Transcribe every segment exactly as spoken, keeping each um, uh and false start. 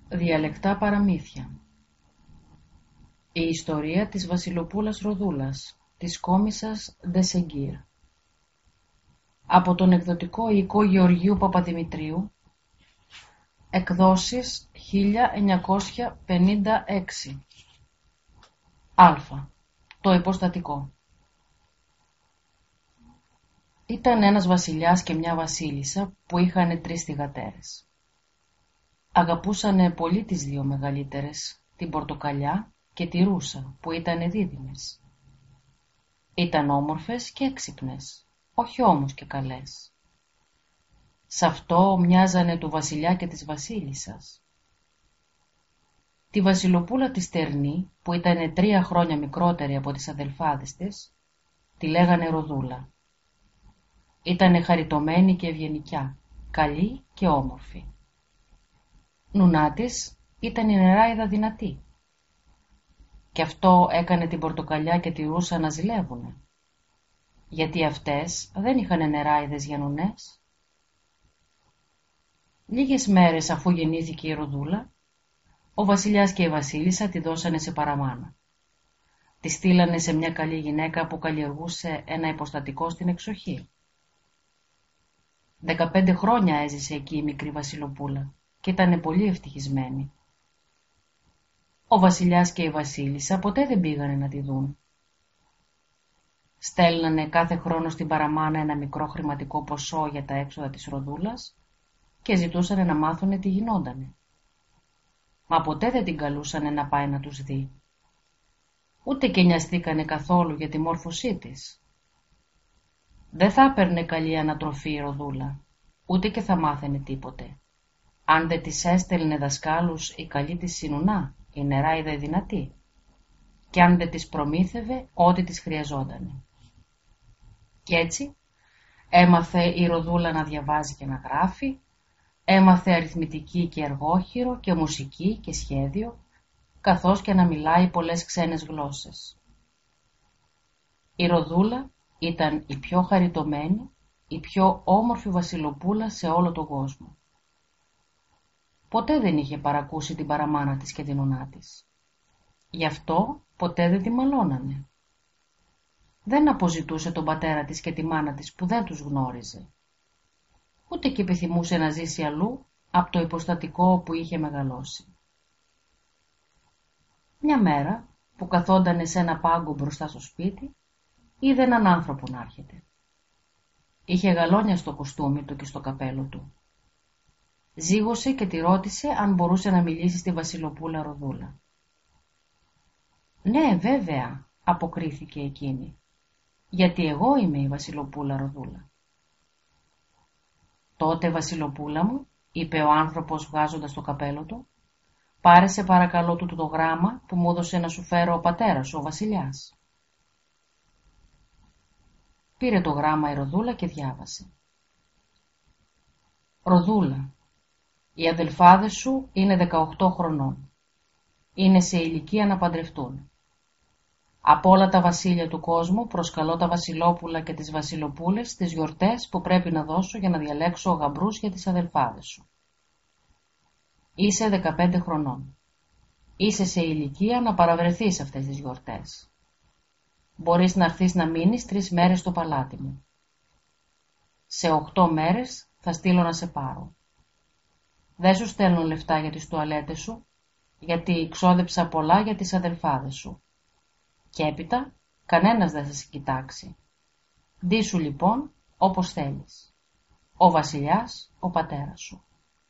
Διαλεκτά παραμύθια. Η ιστορία της Βασιλοπούλας Ροδούλας, της κόμισσας Ντεσεγκύρ. Από τον εκδοτικό οικό Γεωργίου Παπαδημητρίου. Εκδόσεις χίλια εννιακόσια πενήντα έξι. Α. Το υποστατικό. Ήταν ένας βασιλιάς και μια βασίλισσα που είχαν τρεις θυγατέρες. Αγαπούσανε πολύ τις δύο μεγαλύτερες, την Πορτοκαλιά και τη Ρούσα, που ήταν δίδυμες. Ήταν όμορφες και έξυπνες, όχι όμως και καλές. Σ' αυτό μοιάζανε του βασιλιά και της βασίλισσας. Τη Βασιλοπούλα τη Στερνή, που ήταν τρία χρόνια μικρότερη από τις αδελφάδες της, τη λέγανε Ροδούλα. Ήτανε χαριτωμένη και ευγενικιά, καλή και όμορφη. Νουνά της ήταν η νεράιδα δυνατή. Και αυτό έκανε την Πορτοκαλιά και τη Ρούσα να ζηλεύουνε, γιατί αυτές δεν είχαν νεράιδες για νουνές. Λίγες μέρες αφού γεννήθηκε η Ροδούλα, ο βασιλιάς και η βασίλισσα τη δώσανε σε παραμάνα. Τη στείλανε σε μια καλή γυναίκα που καλλιεργούσε ένα υποστατικό στην εξοχή. Δεκαπέντε χρόνια έζησε εκεί η μικρή Βασιλοπούλα και ήταν πολύ ευτυχισμένη. Ο βασιλιάς και η βασίλισσα ποτέ δεν πήγανε να τη δουν. Στέλνανε κάθε χρόνο στην παραμάνα ένα μικρό χρηματικό ποσό για τα έξοδα της Ροδούλας και ζητούσανε να μάθουνε τι γινότανε. Μα ποτέ δεν την καλούσανε να πάει να τους δει. Ούτε και νοιαστήκανε καθόλου για τη μόρφωσή της. Δεν θα έπαιρνε καλή ανατροφή η Ροδούλα, ούτε και θα μάθαινε τίποτε, αν δεν της έστελνε δασκάλους η καλή της συνουνά, η νεράιδα η δυνατή, και αν δεν της προμήθευε ό,τι της χρειαζότανε. Κι έτσι έμαθε η Ροδούλα να διαβάζει και να γράφει, έμαθε αριθμητική και εργόχειρο και μουσική και σχέδιο, καθώς και να μιλάει πολλές ξένες γλώσσες. Η Ροδούλα ήταν η πιο χαριτωμένη, η πιο όμορφη βασιλοπούλα σε όλο τον κόσμο. Ποτέ δεν είχε παρακούσει την παραμάνα της και την νουνά της. Γι' αυτό ποτέ δεν τη μαλώνανε. Δεν αποζητούσε τον πατέρα της και τη μάνα της που δεν τους γνώριζε. Ούτε και επιθυμούσε να ζήσει αλλού από το υποστατικό που είχε μεγαλώσει. Μια μέρα που καθόντανε σε ένα πάγκο μπροστά στο σπίτι, είδε έναν άνθρωπο να έρχεται. Είχε γαλόνια στο κοστούμι του και στο καπέλο του. Ζήγωσε και τη ρώτησε αν μπορούσε να μιλήσει στη Βασιλοπούλα Ροδούλα. «Ναι, βέβαια», αποκρίθηκε εκείνη, «γιατί εγώ είμαι η Βασιλοπούλα Ροδούλα». «Τότε, Βασιλοπούλα μου», είπε ο άνθρωπος βγάζοντας το καπέλο του, «πάρε σε παρακαλώ του το γράμμα που μου έδωσε να σου φέρω ο πατέρας σου, ο βασιλιάς». Πήρε το γράμμα η Ροδούλα και διάβασε. «Ροδούλα, οι αδελφάδες σου είναι δεκαοκτώ χρονών. Είναι σε ηλικία να παντρευτούν. Από όλα τα βασίλεια του κόσμου προσκαλώ τα βασιλόπουλα και τις βασιλοπούλες στις γιορτές που πρέπει να δώσω για να διαλέξω γαμπρούς για τις αδελφάδες σου. Είσαι δεκαπέντε χρονών. Είσαι σε ηλικία να παραβρεθείς αυτές τις γιορτές. Μπορείς να έρθεις να μείνεις τρεις μέρες στο παλάτι μου. Σε οχτώ μέρες θα στείλω να σε πάρω. Δεν σου στέλνω λεφτά για τις τουαλέτες σου, γιατί ξόδεψα πολλά για τις αδελφάδες σου. Και έπειτα κανένας δεν θα σε κοιτάξει. Ντύσου λοιπόν όπως θέλεις. Ο βασιλιάς, ο πατέρας σου».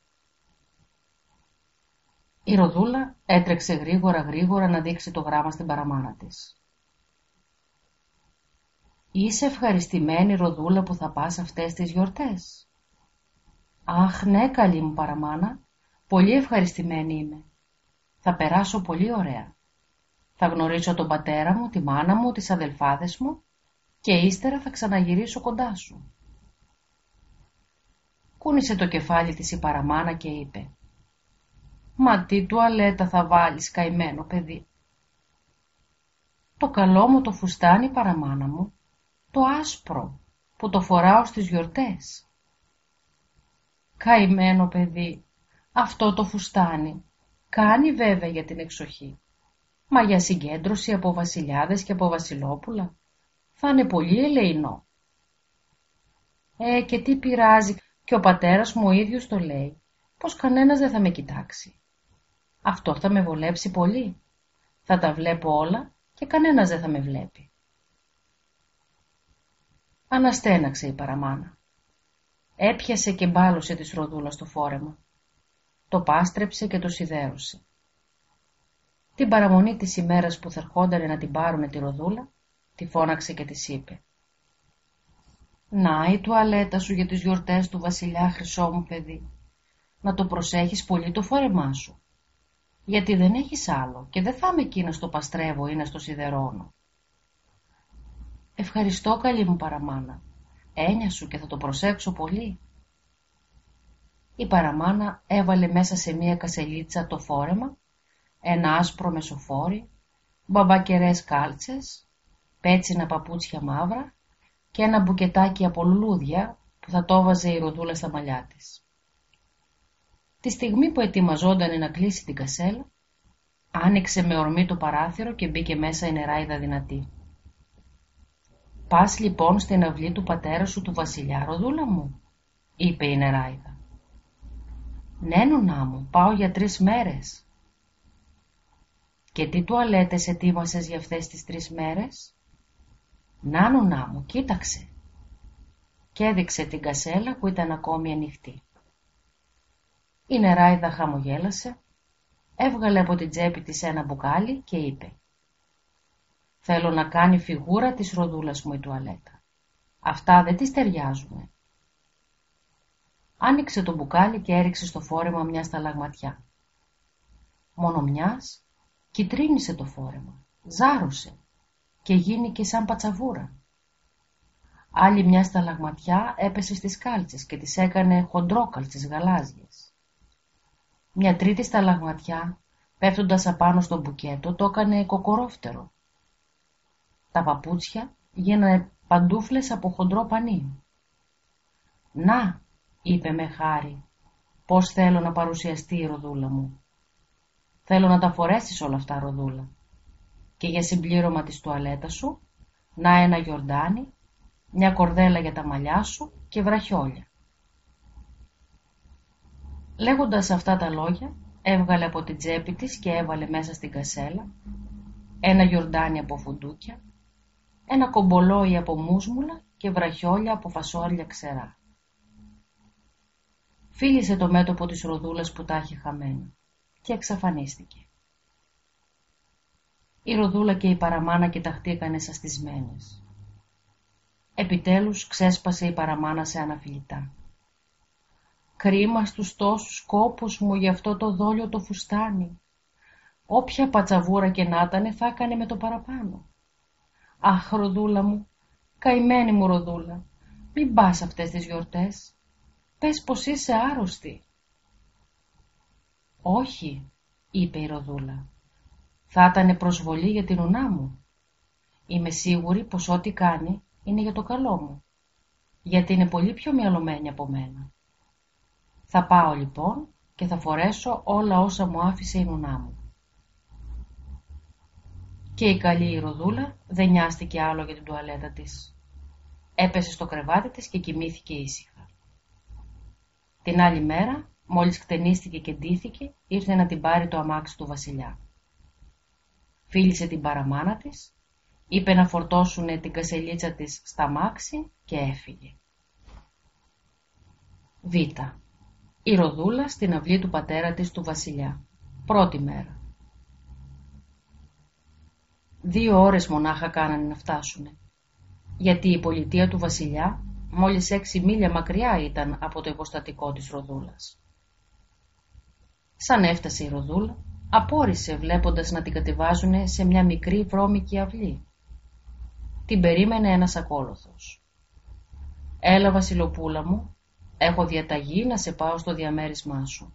Η Ροδούλα έτρεξε γρήγορα γρήγορα να δείξει το γράμμα στην παραμάνα της. «Είσαι ευχαριστημένη, Ροδούλα, που θα πας αυτές τις γιορτές?» «Αχ, ναι, καλή μου παραμάνα, πολύ ευχαριστημένη είμαι. Θα περάσω πολύ ωραία. Θα γνωρίσω τον πατέρα μου, τη μάνα μου, τις αδελφάδες μου και ύστερα θα ξαναγυρίσω κοντά σου». Κούνησε το κεφάλι της η παραμάνα και είπε: «Μα τι τουαλέτα θα βάλεις, καημένο παιδί?» «Το καλό μου το φουστάνι, παραμάνα μου, το άσπρο που το φοράω στις γιορτές». «Καημένο παιδί, αυτό το φουστάνι Κάνει βέβαια για την εξοχή, μα για συγκέντρωση από βασιλιάδες και από βασιλόπουλα θα είναι πολύ ελεεινό. Ε, και τι πειράζει, και ο πατέρας μου ο ίδιος το λέει, πως κανένας δεν θα με κοιτάξει. Αυτό θα με βολέψει πολύ. Θα τα βλέπω όλα και κανένας δεν θα με βλέπει. Αναστέναξε η παραμάνα. Έπιασε και μπάλωσε τη Ροδούλα στο φόρεμα. Το πάστρεψε και το σιδέρωσε. Την παραμονή της ημέρας που θα ερχόντανε να την πάρουνε τη Ροδούλα, τη φώναξε και της είπε: «Να η τουαλέτα σου για τις γιορτές του βασιλιά, χρυσό μου παιδί. Να το προσέχεις πολύ το φόρεμά σου, γιατί δεν έχεις άλλο και δεν θα είμαι εκεί να στο παστρεύω ή να στο σιδερώνω». «Ευχαριστώ, καλή μου παραμάνα. Έννοια σου και θα το προσέξω πολύ». Η παραμάνα έβαλε μέσα σε μία κασελίτσα το φόρεμα, ένα άσπρο μεσοφόρι, μπαμπακερές κάλτσες, πέτσινα παπούτσια μαύρα και ένα μπουκετάκι από λουλούδια που θα το βάζε η Ροδούλα στα μαλλιά της. Τη στιγμή που ετοιμαζόταν να κλείσει την κασέλα, άνοιξε με ορμή το παράθυρο και μπήκε μέσα η νεράιδα δυνατή. «Πας λοιπόν στην αυλή του πατέρα σου του βασιλιά, Ροδούλα μου», είπε η νεράιδα. «Ναι, νονά μου, πάω για τρεις μέρες». «Και τι τουαλέτες ετοίμασες για αυτές τις τρεις μέρες?» «Να, νονά μου, κοίταξε». Και έδειξε την κασέλα που ήταν ακόμη ανοιχτή. Η νεράιδα χαμογέλασε, έβγαλε από την τσέπη της ένα μπουκάλι και είπε: «Θέλω να κάνει φιγούρα της Ροδούλας μου η τουαλέτα. Αυτά δεν τις ταιριάζουνε». Άνοιξε το μπουκάλι και έριξε στο φόρεμα μια σταλαγματιά. Μόνο μιας κυτρίνησε το φόρεμα, ζάρωσε και γίνηκε σαν πατσαβούρα. Άλλη μια σταλαγματιά έπεσε στις κάλτσες και τις έκανε χοντρόκαλτσες γαλάζιες. Μια τρίτη σταλαγματιά, πέφτοντας απάνω στο μπουκέτο, το έκανε κοκορόφτερο. Τα παπούτσια γίνανε παντούφλες από χοντρό πανί. «Να», είπε με χάρη, «πώς θέλω να παρουσιαστεί η Ροδούλα μου. Θέλω να τα φορέσεις όλα αυτά, Ροδούλα. Και για συμπλήρωμα της τουαλέτας σου, να ένα γιορτάνι, μια κορδέλα για τα μαλλιά σου και βραχιόλια». Λέγοντας αυτά τα λόγια, έβγαλε από την τσέπη της και έβαλε μέσα στην κασέλα ένα γιορτάνι από φουντούκια, ένα κομπολόι από μούσμουλα και βραχιόλια από φασόλια ξερά. Φίλησε το μέτωπο της Ροδούλας που τα είχε χαμένα και εξαφανίστηκε. Η Ροδούλα και η παραμάνα κοιταχτήκανε σαστισμένες. Επιτέλους ξέσπασε η παραμάνα σε αναφιλητά. «Κρίμα στους τόσους κόπους μου για αυτό το δόλιο το φουστάνι. Όποια πατσαβούρα και να ήτανε θα έκανε με το παραπάνω. Αχ, Ροδούλα μου, καημένη μου Ροδούλα, μην πας αυτές τις γιορτές. Πες πως είσαι άρρωστη». «Όχι», είπε η Ροδούλα, «θα ήτανε προσβολή για την ουνά μου. Είμαι σίγουρη πως ό,τι κάνει είναι για το καλό μου, γιατί είναι πολύ πιο μυαλωμένη από μένα. Θα πάω λοιπόν και θα φορέσω όλα όσα μου άφησε η νουνά μου». Και η καλή η Ροδούλα δεν νοιάστηκε άλλο για την τουαλέτα της. Έπεσε στο κρεβάτι της και κοιμήθηκε ήσυχα. Την άλλη μέρα, μόλις χτενίστηκε και ντύθηκε, ήρθε να την πάρει το αμάξι του βασιλιά. Φίλησε την παραμάνα της, είπε να φορτώσουνε την κασελίτσα της στα αμάξι και έφυγε. Β. Η Ροδούλα στην αυλή του πατέρα της του βασιλιά. Πρώτη μέρα. Δύο ώρες μονάχα κάνανε να φτάσουνε, γιατί η πολιτεία του βασιλιά μόλις έξι μίλια μακριά ήταν από το εργοστατικό της Ροδούλας. Σαν έφτασε η Ροδούλα, απόρρισε βλέποντας να την κατεβάζουνε σε μια μικρή βρώμικη αυλή. Την περίμενε ένας ακόλουθος. «Έλα, Βασιλοπούλα μου, έχω διαταγή να σε πάω στο διαμέρισμά σου».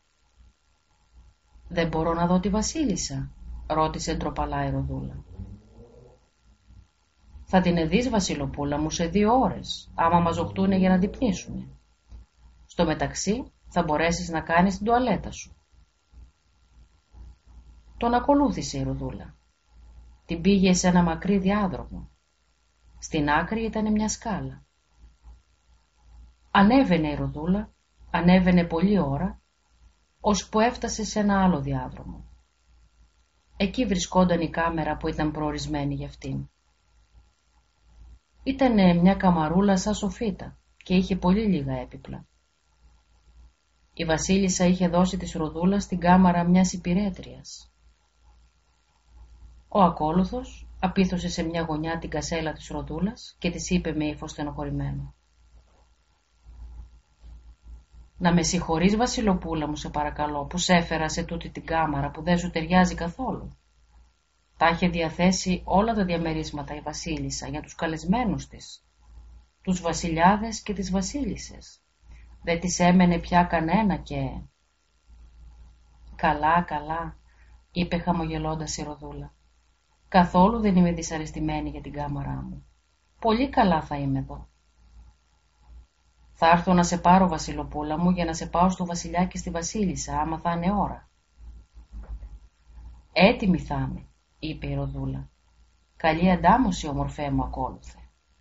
«Δεν μπορώ να δω τη Βασίλισσα», ρώτησε ντροπαλά η Ροδούλα. «Θα την δεις, Βασιλοπούλα μου, σε δύο ώρες, άμα μαζοχτούνε για να ντυπνήσουνε. Στο μεταξύ θα μπορέσεις να κάνεις την τουαλέτα σου». Τον ακολούθησε η Ροδούλα. Την πήγε σε ένα μακρύ διάδρομο. Στην άκρη ήταν μια σκάλα. Ανέβαινε η Ροδούλα, ανέβαινε πολλή ώρα, ώσπου έφτασε σε ένα άλλο διάδρομο. Εκεί βρισκόταν η κάμερα που ήταν προορισμένη για αυτήν. Ήτανε μια καμαρούλα σαν σοφίτα και είχε πολύ λίγα έπιπλα. Η βασίλισσα είχε δώσει της Ροδούλας στην κάμαρα μιας υπηρέτριας. Ο ακόλουθος απίθωσε σε μια γωνιά την κασέλα της Ροδούλας και της είπε με ύφος στενοχωρημένο: «Να με συγχωρείς, Βασιλοπούλα μου, σε παρακαλώ, που σ' έφερα σε τούτη την κάμαρα που δεν σου ταιριάζει καθόλου. Τα είχε διαθέσει όλα τα διαμερίσματα η βασίλισσα για τους καλεσμένους της, τους βασιλιάδες και τις βασίλισσες. Δεν της έμενε πια κανένα και...» «Καλά, καλά», είπε χαμογελώντας η Ροδούλα. «Καθόλου δεν είμαι δυσαρεστημένη για την κάμαρά μου. Πολύ καλά θα είμαι εδώ. Θα έρθω να σε πάρω, Βασιλοπούλα μου, για να σε πάω στο βασιλιά και στη βασίλισσα, άμα θα είναι ώρα». «Έτοιμη θα είμαι», είπε η Ροδούλα. «Καλή αντάμωση, ομορφέ μου, ακόλουθε».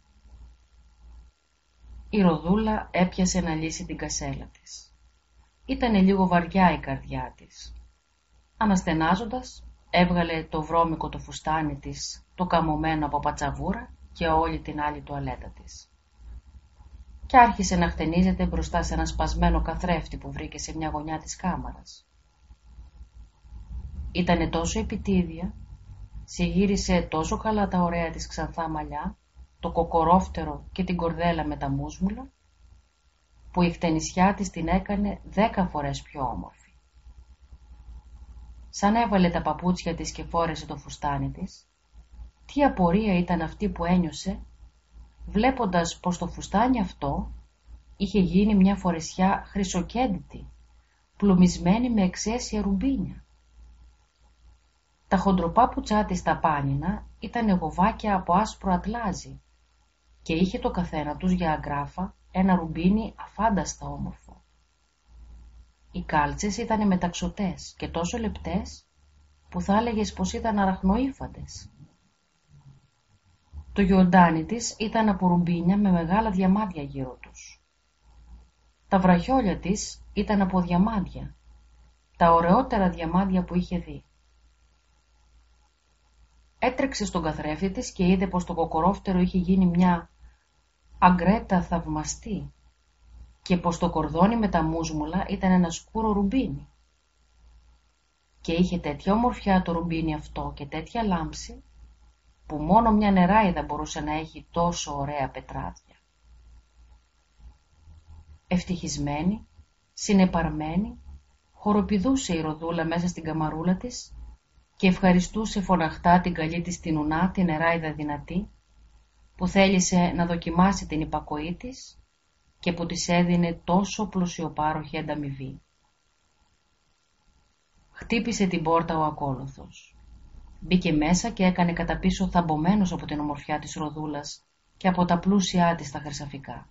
Η Ροδούλα έπιασε να λύσει την κασέλα της. Ήτανε λίγο βαριά η καρδιά της. Αναστενάζοντας, έβγαλε το βρώμικο το φουστάνι της, το καμωμένο από πατσαβούρα και όλη την άλλη τουαλέτα της. Και άρχισε να χτενίζεται μπροστά σε ένα σπασμένο καθρέφτη που βρήκε σε μια γωνιά της κάμαρας. Ήτανε τόσο επιτίδια, συγύρισε τόσο καλά τα ωραία της ξανθά μαλλιά, το κοκορόφτερο και την κορδέλα με τα μούσμουλα, που η χτενισιά της την έκανε δέκα φορές πιο όμορφη. Σαν έβαλε τα παπούτσια της και φόρεσε το φουστάνι της, τι απορία ήταν αυτή που ένιωσε, βλέποντας πως το φουστάνι αυτό είχε γίνει μια φορεσιά χρυσοκέντητη, πλουμισμένη με εξαίσια ρουμπίνια. Τα χοντροπάπουτσά της τα πάνινα ήταν γοβάκια από άσπρο ατλάζι και είχε το καθένα τους για αγκράφα ένα ρουμπίνι αφάνταστα όμορφο. Οι κάλτσες ήταν μεταξωτές και τόσο λεπτές που θα έλεγες πως ήταν αραχνοήφαντες. Το γιοντάνι της ήταν από ρουμπίνια με μεγάλα διαμάντια γύρω τους. Τα βραχιόλια της ήταν από διαμάντια, τα ωραιότερα διαμάντια που είχε δει. Έτρεξε στον καθρέφτη της και είδε πως το κοκορόφτερο είχε γίνει μια αγκρέτα θαυμαστή και πως το κορδόνι με τα μούσμουλα ήταν ένα σκούρο ρουμπίνι. Και είχε τέτοια ομορφιά το ρουμπίνι αυτό και τέτοια λάμψη που μόνο μια νεράιδα μπορούσε να έχει τόσο ωραία πετράδια. Ευτυχισμένη, συνεπαρμένη, χοροπηδούσε η Ροδούλα μέσα στην καμαρούλα της και ευχαριστούσε φωναχτά την καλή της την Ουνά, την νεράιδα δυνατή, που θέλησε να δοκιμάσει την υπακοή της και που της έδινε τόσο πλουσιοπάροχη ανταμοιβή. Χτύπησε την πόρτα ο ακόλουθος. Μπήκε μέσα και έκανε κατά πίσω θαμπομένος από την ομορφιά της Ροδούλας και από τα πλούσια της τα χρυσαφικά.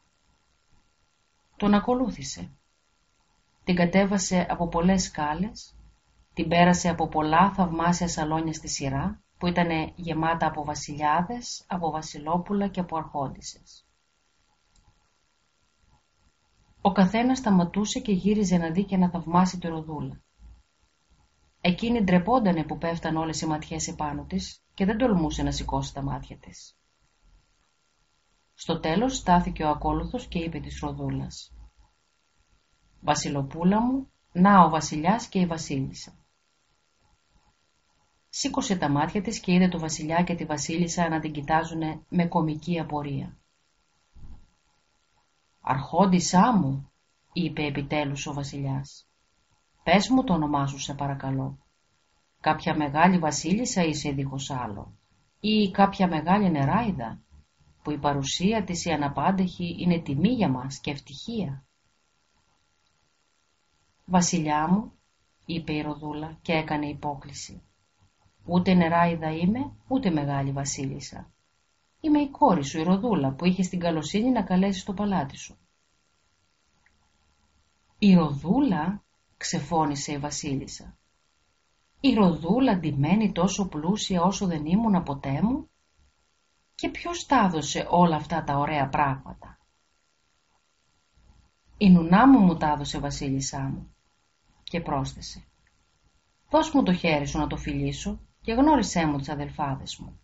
Τον ακολούθησε. Την κατέβασε από πολλές σκάλες, την πέρασε από πολλά θαυμάσια σαλόνια στη σειρά που ήταν γεμάτα από βασιλιάδες, από βασιλόπουλα και από αρχόντισσες. Ο καθένας σταματούσε και γύριζε να δει και να θαυμάσει τη Ροδούλα. Εκείνη ντρεπόντανε που πέφταν όλες οι ματιές επάνω της και δεν τολμούσε να σηκώσει τα μάτια της. Στο τέλος στάθηκε ο ακόλουθος και είπε της Ροδούλας: «Βασιλοπούλα μου, να ο βασιλιάς και η βασίλισσα». Σήκωσε τα μάτια της και είδε το βασιλιά και τη βασίλισσα να την κοιτάζουνε με κωμική απορία. «Αρχόντισσά μου», είπε επιτέλους ο βασιλιάς, «πες μου το όνομά σου σε παρακαλώ. Κάποια μεγάλη βασίλισσα είσαι δίχως άλλο, ή κάποια μεγάλη νεράιδα, που η παρουσία της η αναπάντεχη είναι τιμή για μας και ευτυχία». «Βασιλιά μου», είπε η Ροδούλα και έκανε υπόκλιση, «ούτε νεράιδα είμαι, ούτε μεγάλη βασίλισσα. Είμαι η κόρη σου, η Ροδούλα, που είχε την καλοσύνη να καλέσει στο παλάτι σου». «Η Ροδούλα», ξεφώνησε η βασίλισσα. Η Ροδούλα ντυμένη τόσο πλούσια όσο δεν ήμουνα ποτέ μου? Και ποιος τα έδωσε όλα αυτά τα ωραία πράγματα? Η νουνά μου μου τα έδωσε, βασίλισσά μου. Και πρόσθεσε, δώσ' μου το χέρι σου να το φιλήσω και γνώρισέ μου τις αδελφάδες μου.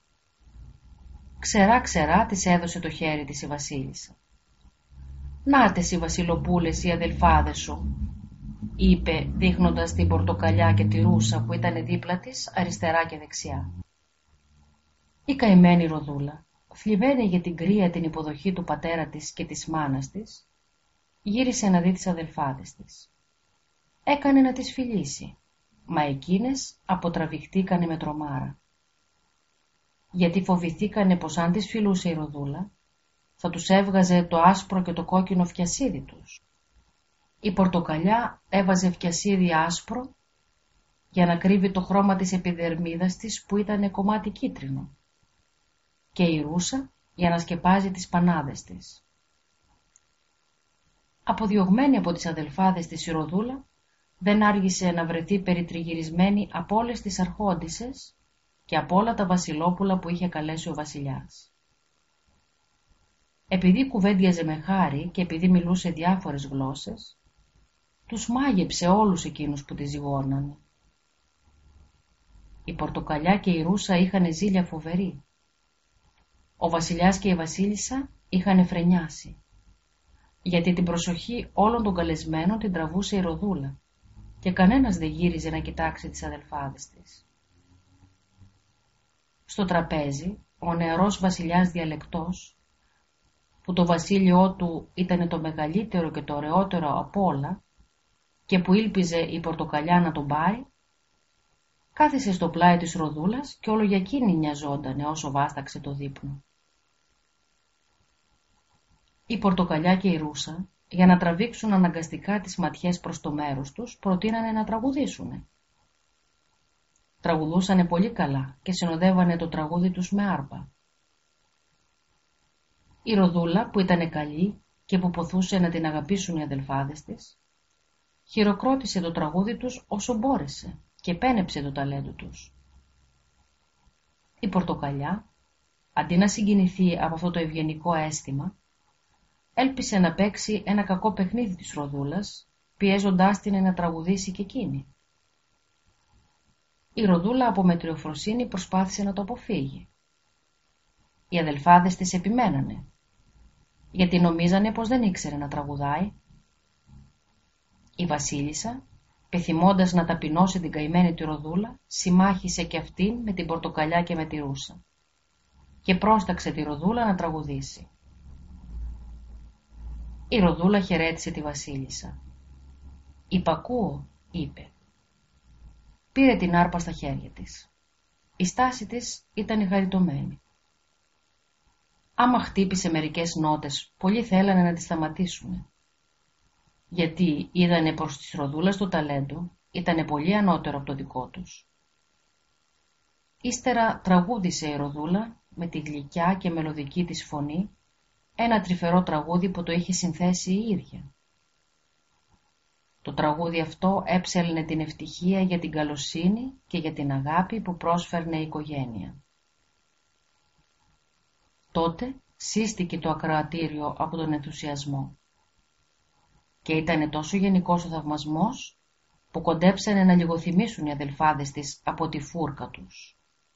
Ξερά ξερά της έδωσε το χέρι της η βασίλισσα. «Νάτες οι βασιλοπούλες οι αδελφάδες σου», είπε δείχνοντας την πορτοκαλιά και τη ρούσα που ήταν δίπλα της αριστερά και δεξιά. Η καημένη Ροδούλα, θλιμμένη για την κρύα την υποδοχή του πατέρα της και της μάνας της, γύρισε να δει τις αδελφάδες της. Έκανε να τις φιλήσει, μα εκείνες αποτραβηχτήκανε με τρομάρα. Γιατί φοβηθήκανε πως αν τις φιλούσε η Ροδούλα, θα τους έβγαζε το άσπρο και το κόκκινο φιασίδι τους. Η πορτοκαλιά έβαζε φιασίδι άσπρο για να κρύβει το χρώμα της επιδερμίδας της που ήταν κομμάτι κίτρινο, και η ρούσα για να σκεπάζει τις πανάδες της. Αποδιωγμένη από τις αδελφάδες της η Ροδούλα δεν άργησε να βρεθεί περιτριγυρισμένη από όλες τις αρχόντισσες και από όλα τα βασιλόπουλα που είχε καλέσει ο βασιλιάς. Επειδή κουβέντιαζε με χάρη και επειδή μιλούσε διάφορες γλώσσες, τους μάγεψε όλους εκείνους που τη ζυγώνανε. Η πορτοκαλιά και η ρούσα είχαν ζήλια φοβερή. Ο βασιλιάς και η βασίλισσα είχαν φρενιάσει, γιατί την προσοχή όλων των καλεσμένων την τραβούσε η Ροδούλα και κανένας δεν γύριζε να κοιτάξει τις αδελφάδες της. Στο τραπέζι, ο νεαρός βασιλιάς Διαλεκτός, που το βασίλειό του ήταν το μεγαλύτερο και το ωραιότερο από όλα και που ήλπιζε η πορτοκαλιά να τον πάρει, κάθισε στο πλάι της Ροδούλας και όλο για εκείνη νοιαζόντανε όσο βάσταξε το δείπνο. Η πορτοκαλιά και η ρούσα, για να τραβήξουν αναγκαστικά τις ματιές προς το μέρος τους, προτείνανε να τραγουδήσουνε. Τραγουδούσανε πολύ καλά και συνοδεύανε το τραγούδι τους με άρπα. Η Ροδούλα, που ήταν καλή και που ποθούσε να την αγαπήσουν οι αδελφάδες της, χειροκρότησε το τραγούδι τους όσο μπόρεσε και πένεψε το ταλέντο τους. Η πορτοκαλιά, αντί να συγκινηθεί από αυτό το ευγενικό αίσθημα, έλπισε να παίξει ένα κακό παιχνίδι της Ροδούλας, πιέζοντάς την να τραγουδήσει και εκείνη. Η Ροδούλα από μετριοφροσύνη προσπάθησε να το αποφύγει. Οι αδελφάδες της επιμένανε, γιατί νομίζανε πως δεν ήξερε να τραγουδάει. Η βασίλισσα, πεθυμώντας να ταπεινώσει την καημένη τη Ροδούλα, συμμάχισε και αυτήν με την πορτοκαλιά και με τη ρούσα και πρόσταξε τη Ροδούλα να τραγουδήσει. Η Ροδούλα χαιρέτησε τη βασίλισσα. «Υπακούω», είπε. Πήρε την άρπα στα χέρια της. Η στάση της ήταν χαριτωμένη. Άμα χτύπησε μερικές νότες, πολλοί θέλανε να τις σταματήσουν, γιατί είδανε πως της Ροδούλας το ταλέντο ήτανε πολύ ανώτερο από το δικό τους. Ύστερα τραγούδισε η Ροδούλα με τη γλυκιά και μελωδική της φωνή ένα τρυφερό τραγούδι που το είχε συνθέσει η ίδια. Το τραγούδι αυτό έψελνε την ευτυχία για την καλοσύνη και για την αγάπη που πρόσφερνε η οικογένεια. Τότε σύστηκε το ακροατήριο από τον ενθουσιασμό και ήταν τόσο γενικός ο θαυμασμός που κοντέψανε να λιγοθυμήσουν οι αδελφάδες της από τη φούρκα τους.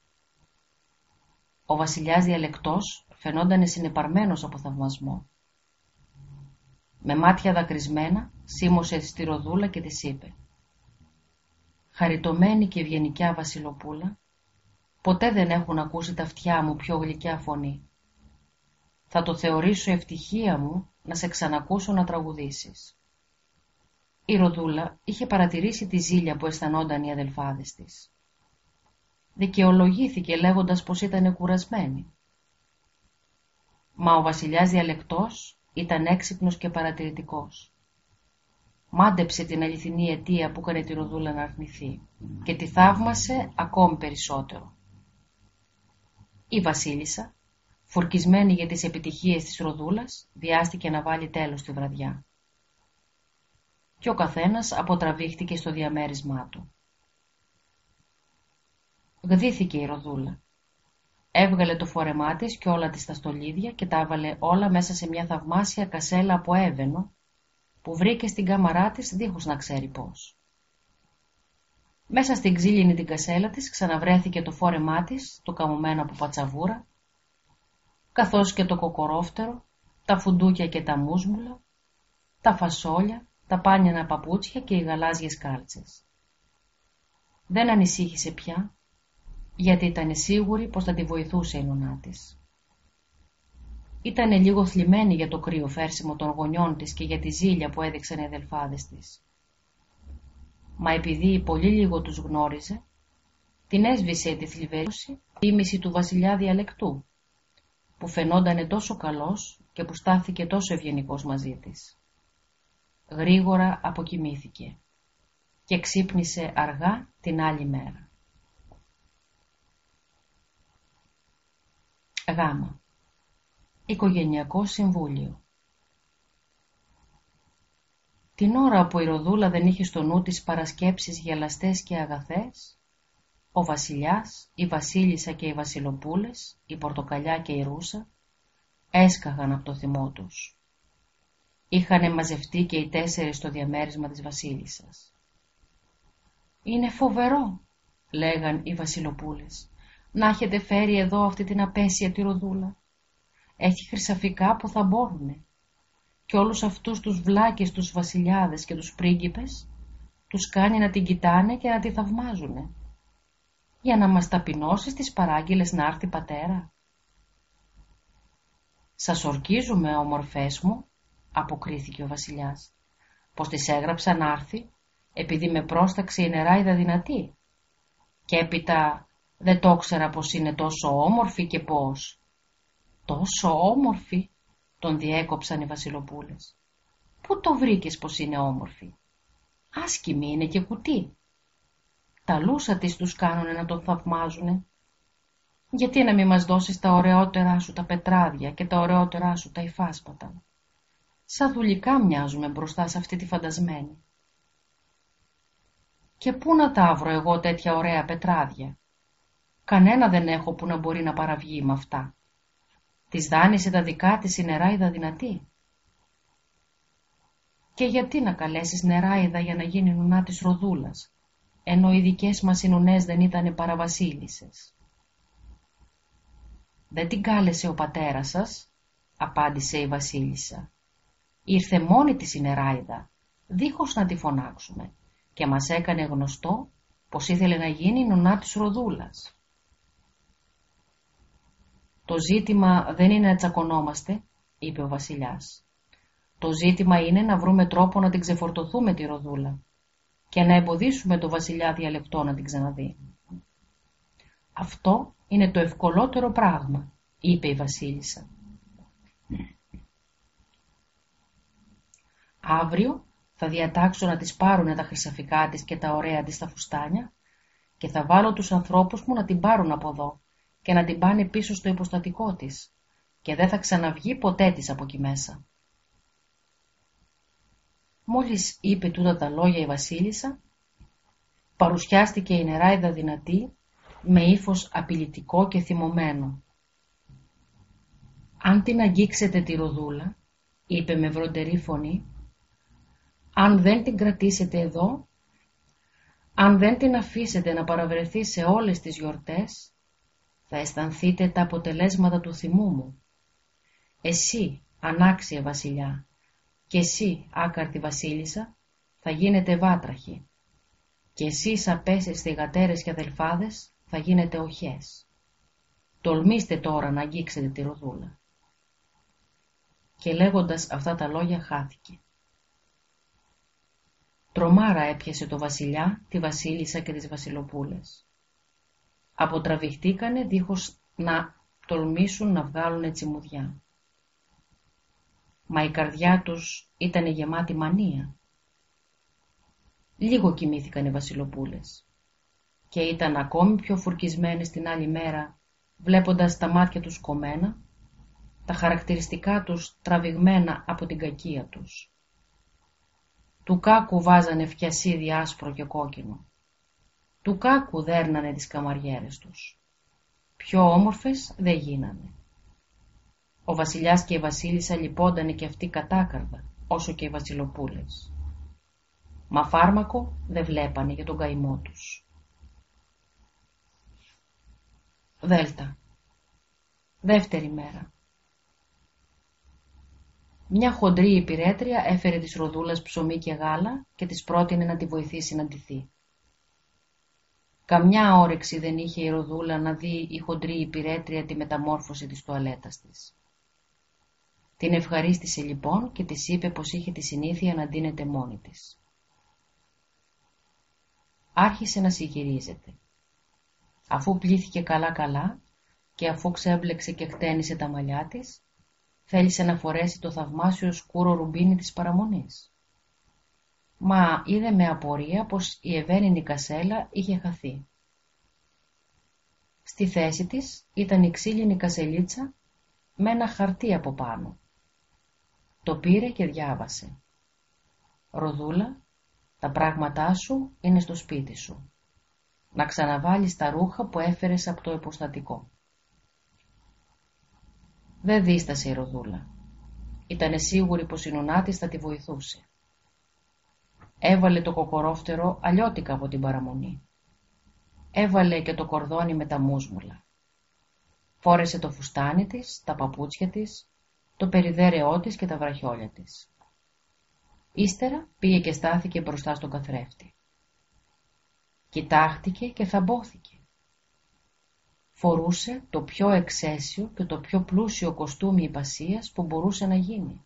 Ο βασιλιάς Διαλεκτός φαινόντανε συνεπαρμένος από θαυμασμό. Με μάτια δακρυσμένα σίμωσε στη Ροδούλα και της είπε: «Χαριτωμένη και ευγενικιά βασιλοπούλα, ποτέ δεν έχουν ακούσει τα αυτιά μου πιο γλυκιά φωνή. Θα το θεωρήσω ευτυχία μου να σε ξανακούσω να τραγουδήσεις». Η Ροδούλα είχε παρατηρήσει τη ζήλια που αισθανόνταν οι αδελφάδες της. Δικαιολογήθηκε λέγοντας πως ήταν κουρασμένη. Μα ο βασιλιάς Διαλεκτός ήταν έξυπνος και παρατηρητικός. Μάντεψε την αληθινή αιτία που έκανε τη Ροδούλα να αρνηθεί και τη θαύμασε ακόμη περισσότερο. Η βασίλισσα, φορκισμένη για τις επιτυχίες της Ροδούλας, βιάστηκε να βάλει τέλος στη βραδιά. Και ο καθένας αποτραβήχτηκε στο διαμέρισμά του. Γδύθηκε η Ροδούλα. Έβγαλε το φόρεμά της και όλα της τα στολίδια και τα έβαλε όλα μέσα σε μια θαυμάσια κασέλα από έβαινο που βρήκε στην κάμαρά της δίχως να ξέρει πώς. Μέσα στην ξύλινη την κασέλα της ξαναβρέθηκε το φόρεμά της, το καμωμένο από πατσαβούρα, καθώς και το κοκορόφτερο, τα φουντούκια και τα μούσμουλα, τα φασόλια, τα πάνιανα παπούτσια και οι γαλάζιες κάλτσες. Δεν ανησύχησε πια, γιατί ήταν σίγουρη πως θα τη βοηθούσε η νονά της. Ήτανε λίγο θλιμμένη για το κρύο φέρσιμο των γονιών της και για τη ζήλια που έδειξαν οι αδελφάδες της. Μα επειδή πολύ λίγο τους γνώριζε, την έσβησε τη θλιβέρωση η μισή του βασιλιά διαλεκτού, που φαινόντανε τόσο καλός και που στάθηκε τόσο ευγενικός μαζί της. Γρήγορα αποκοιμήθηκε και ξύπνησε αργά την άλλη μέρα. Γάμα. Οικογενειακό συμβούλιο. Την ώρα που η Ροδούλα δεν είχε στο νου της παρασκέψεις γελαστές και αγαθές, ο βασιλιάς, η βασίλισσα και οι βασιλοπούλες, η πορτοκαλιά και η ρούσα, έσκαγαν από το θυμό τους. Είχανε μαζευτεί και οι τέσσερις στο διαμέρισμα της βασίλισσας. «Είναι φοβερό», λέγαν οι βασιλοπούλες, «να έχετε φέρει εδώ αυτή την απέσια τη Ροδούλα. Έχει χρυσαφικά που θα μπόρουνε. Και όλους αυτούς τους βλάκες, τους βασιλιάδες και τους πρίγκιπες, τους κάνει να την κοιτάνε και να τη θαυμάζουνε. Για να μας ταπεινώσεις τις παράγγειλες να έρθει πατέρα». «Σας ορκίζουμε, όμορφές μου», αποκρίθηκε ο βασιλιάς, «πως της έγραψα να έρθει, επειδή με πρόσταξε η νεράιδα δυνατή. Και έπειτα δεν το ήξερα πως είναι τόσο όμορφη και πως». «Τόσο όμορφη», τον διέκοψαν οι βασιλοπούλες. «Πού το βρήκες πως είναι όμορφη? Άσκημη είναι και κουτί. Τα λούσα της τους κάνουνε να τον θαυμάζουνε. Γιατί να μην μας δώσεις τα ωραιότερά σου τα πετράδια και τα ωραιότερά σου τα υφάσπατα? Σαν δουλικά μοιάζουμε μπροστά σε αυτή τη φαντασμένη». «Και πού να τα βρω εγώ τέτοια ωραία πετράδια? Κανένα δεν έχω που να μπορεί να παραβγεί με αυτά. Της δάνεισε τα δικά της η νεράιδα δυνατή». «Και γιατί να καλέσεις νεράιδα για να γίνει νουνά της Ροδούλας, ενώ οι δικές μας οι νουνές δεν ήτανε παραβασίλισσες?» «Δεν την κάλεσε ο πατέρας σας», απάντησε η βασίλισσα. «Ήρθε μόνη της η νεράιδα, δίχως να τη φωνάξουμε, και μας έκανε γνωστό πως ήθελε να γίνει νουνά της Ροδούλας». «Το ζήτημα δεν είναι να τσακωνόμαστε», είπε ο βασιλιάς. «Το ζήτημα είναι να βρούμε τρόπο να την ξεφορτωθούμε τη Ροδούλα και να εμποδίσουμε το βασιλιά διαλεκτό να την ξαναδεί». «Αυτό είναι το ευκολότερο πράγμα», είπε η βασίλισσα. «Αύριο θα διατάξω να της πάρουνε τα χρυσαφικά της και τα ωραία της τα φουστάνια και θα βάλω τους ανθρώπους μου να την πάρουν από εδώ και να την πάνε πίσω στο υποστατικό της και δεν θα ξαναβγεί ποτέ της από εκεί μέσα». Μόλις είπε τούτα τα λόγια η βασίλισσα, παρουσιάστηκε η νεράιδα δυνατή με ύφος απειλητικό και θυμωμένο. «Αν την αγγίξετε τη Ροδούλα», είπε με βροντερή φωνή, «αν δεν την κρατήσετε εδώ, αν δεν την αφήσετε να παραβρεθεί σε όλες τις γιορτές, θα αισθανθείτε τα αποτελέσματα του θυμού μου. Εσύ, ανάξιε βασιλιά, και εσύ, άκαρτη βασίλισσα, θα γίνετε βάτραχοι, και εσείς απέσες θυγατέρες και αδελφάδες θα γίνετε οχές. Τολμήστε τώρα να αγγίξετε τη Ροδούλα». Και λέγοντας αυτά τα λόγια χάθηκε. Τρομάρα έπιασε το βασιλιά, τη βασίλισσα και τις βασιλοπούλες. Αποτραβηχτήκανε δίχως να τολμήσουν να βγάλουν τσιμουδιά. Μα η καρδιά τους ήταν γεμάτη μανία. Λίγο κοιμήθηκαν οι βασιλοπούλες και ήταν ακόμη πιο φουρκισμένες την άλλη μέρα, βλέποντας τα μάτια τους κομμένα, τα χαρακτηριστικά τους τραβηγμένα από την κακία τους. Του κάκου βάζανε φιασίδι άσπρο και κόκκινο. Του κάκου δέρνανε τις καμαριέρες τους. Πιο όμορφες δεν γίνανε. Ο βασιλιάς και η βασίλισσα λυπόντανε και αυτοί κατάκαρδα, όσο και οι βασιλοπούλες. Μα φάρμακο δεν βλέπανε για τον καημό τους. Δέλτα. Δεύτερη μέρα. Μια χοντρή υπηρέτρια έφερε της Ροδούλας ψωμί και γάλα και της πρότεινε να τη βοηθήσει να ντυθεί. Καμιά όρεξη δεν είχε η Ροδούλα να δει η χοντρή υπηρέτρια τη μεταμόρφωση της τουαλέτας της. Την ευχαρίστησε λοιπόν και της είπε πως είχε τη συνήθεια να ντύνεται μόνη της. Άρχισε να συγυρίζεται. Αφού πλύθηκε καλά-καλά και αφού ξέμπλεξε και χτένισε τα μαλλιά της, θέλησε να φορέσει το θαυμάσιο σκούρο ρουμπίνι της παραμονής. Μα είδε με απορία πως η ευαίνινη κασέλα είχε χαθεί. Στη θέση της ήταν η ξύλινη κασελίτσα με ένα χαρτί από πάνω. Το πήρε και διάβασε. «Ροδούλα, τα πράγματά σου είναι στο σπίτι σου. Να ξαναβάλεις τα ρούχα που έφερες από το υποστατικό». Δεν δίστασε η Ροδούλα. Ήτανε σίγουρη πως η νονά της θα τη βοηθούσε. Έβαλε το κοκορόφτερο αλλιώτικα από την παραμονή. Έβαλε και το κορδόνι με τα μούσμουλα. Φόρεσε το φουστάνι της, τα παπούτσια της, το περιδέρεό της και τα βραχιόλια της. Ύστερα πήγε και στάθηκε μπροστά στον καθρέφτη. Κοιτάχτηκε και θαμπόθηκε. Φορούσε το πιο εξαίσιο και το πιο πλούσιο κοστούμι υπασίας που μπορούσε να γίνει.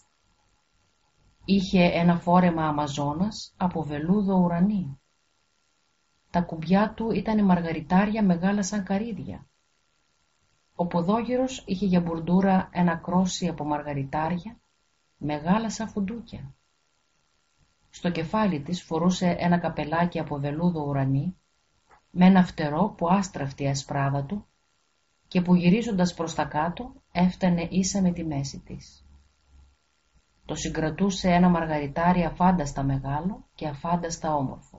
Είχε ένα φόρεμα αμαζόνας από βελούδο ουρανί. Τα κουμπιά του ήταν μαργαριτάρια μεγάλα σαν καρύδια. Ο ποδόγυρος είχε για μπουρντούρα ένα κρόσι από μαργαριτάρια μεγάλα σαν φουντούκια. Στο κεφάλι της φορούσε ένα καπελάκι από βελούδο ουρανί με ένα φτερό που άστραφτε η ασπράδα του και που γυρίζοντας προς τα κάτω έφτανε ίσα με τη μέση της. Το συγκρατούσε ένα μαργαριτάρι αφάνταστα μεγάλο και αφάνταστα όμορφο.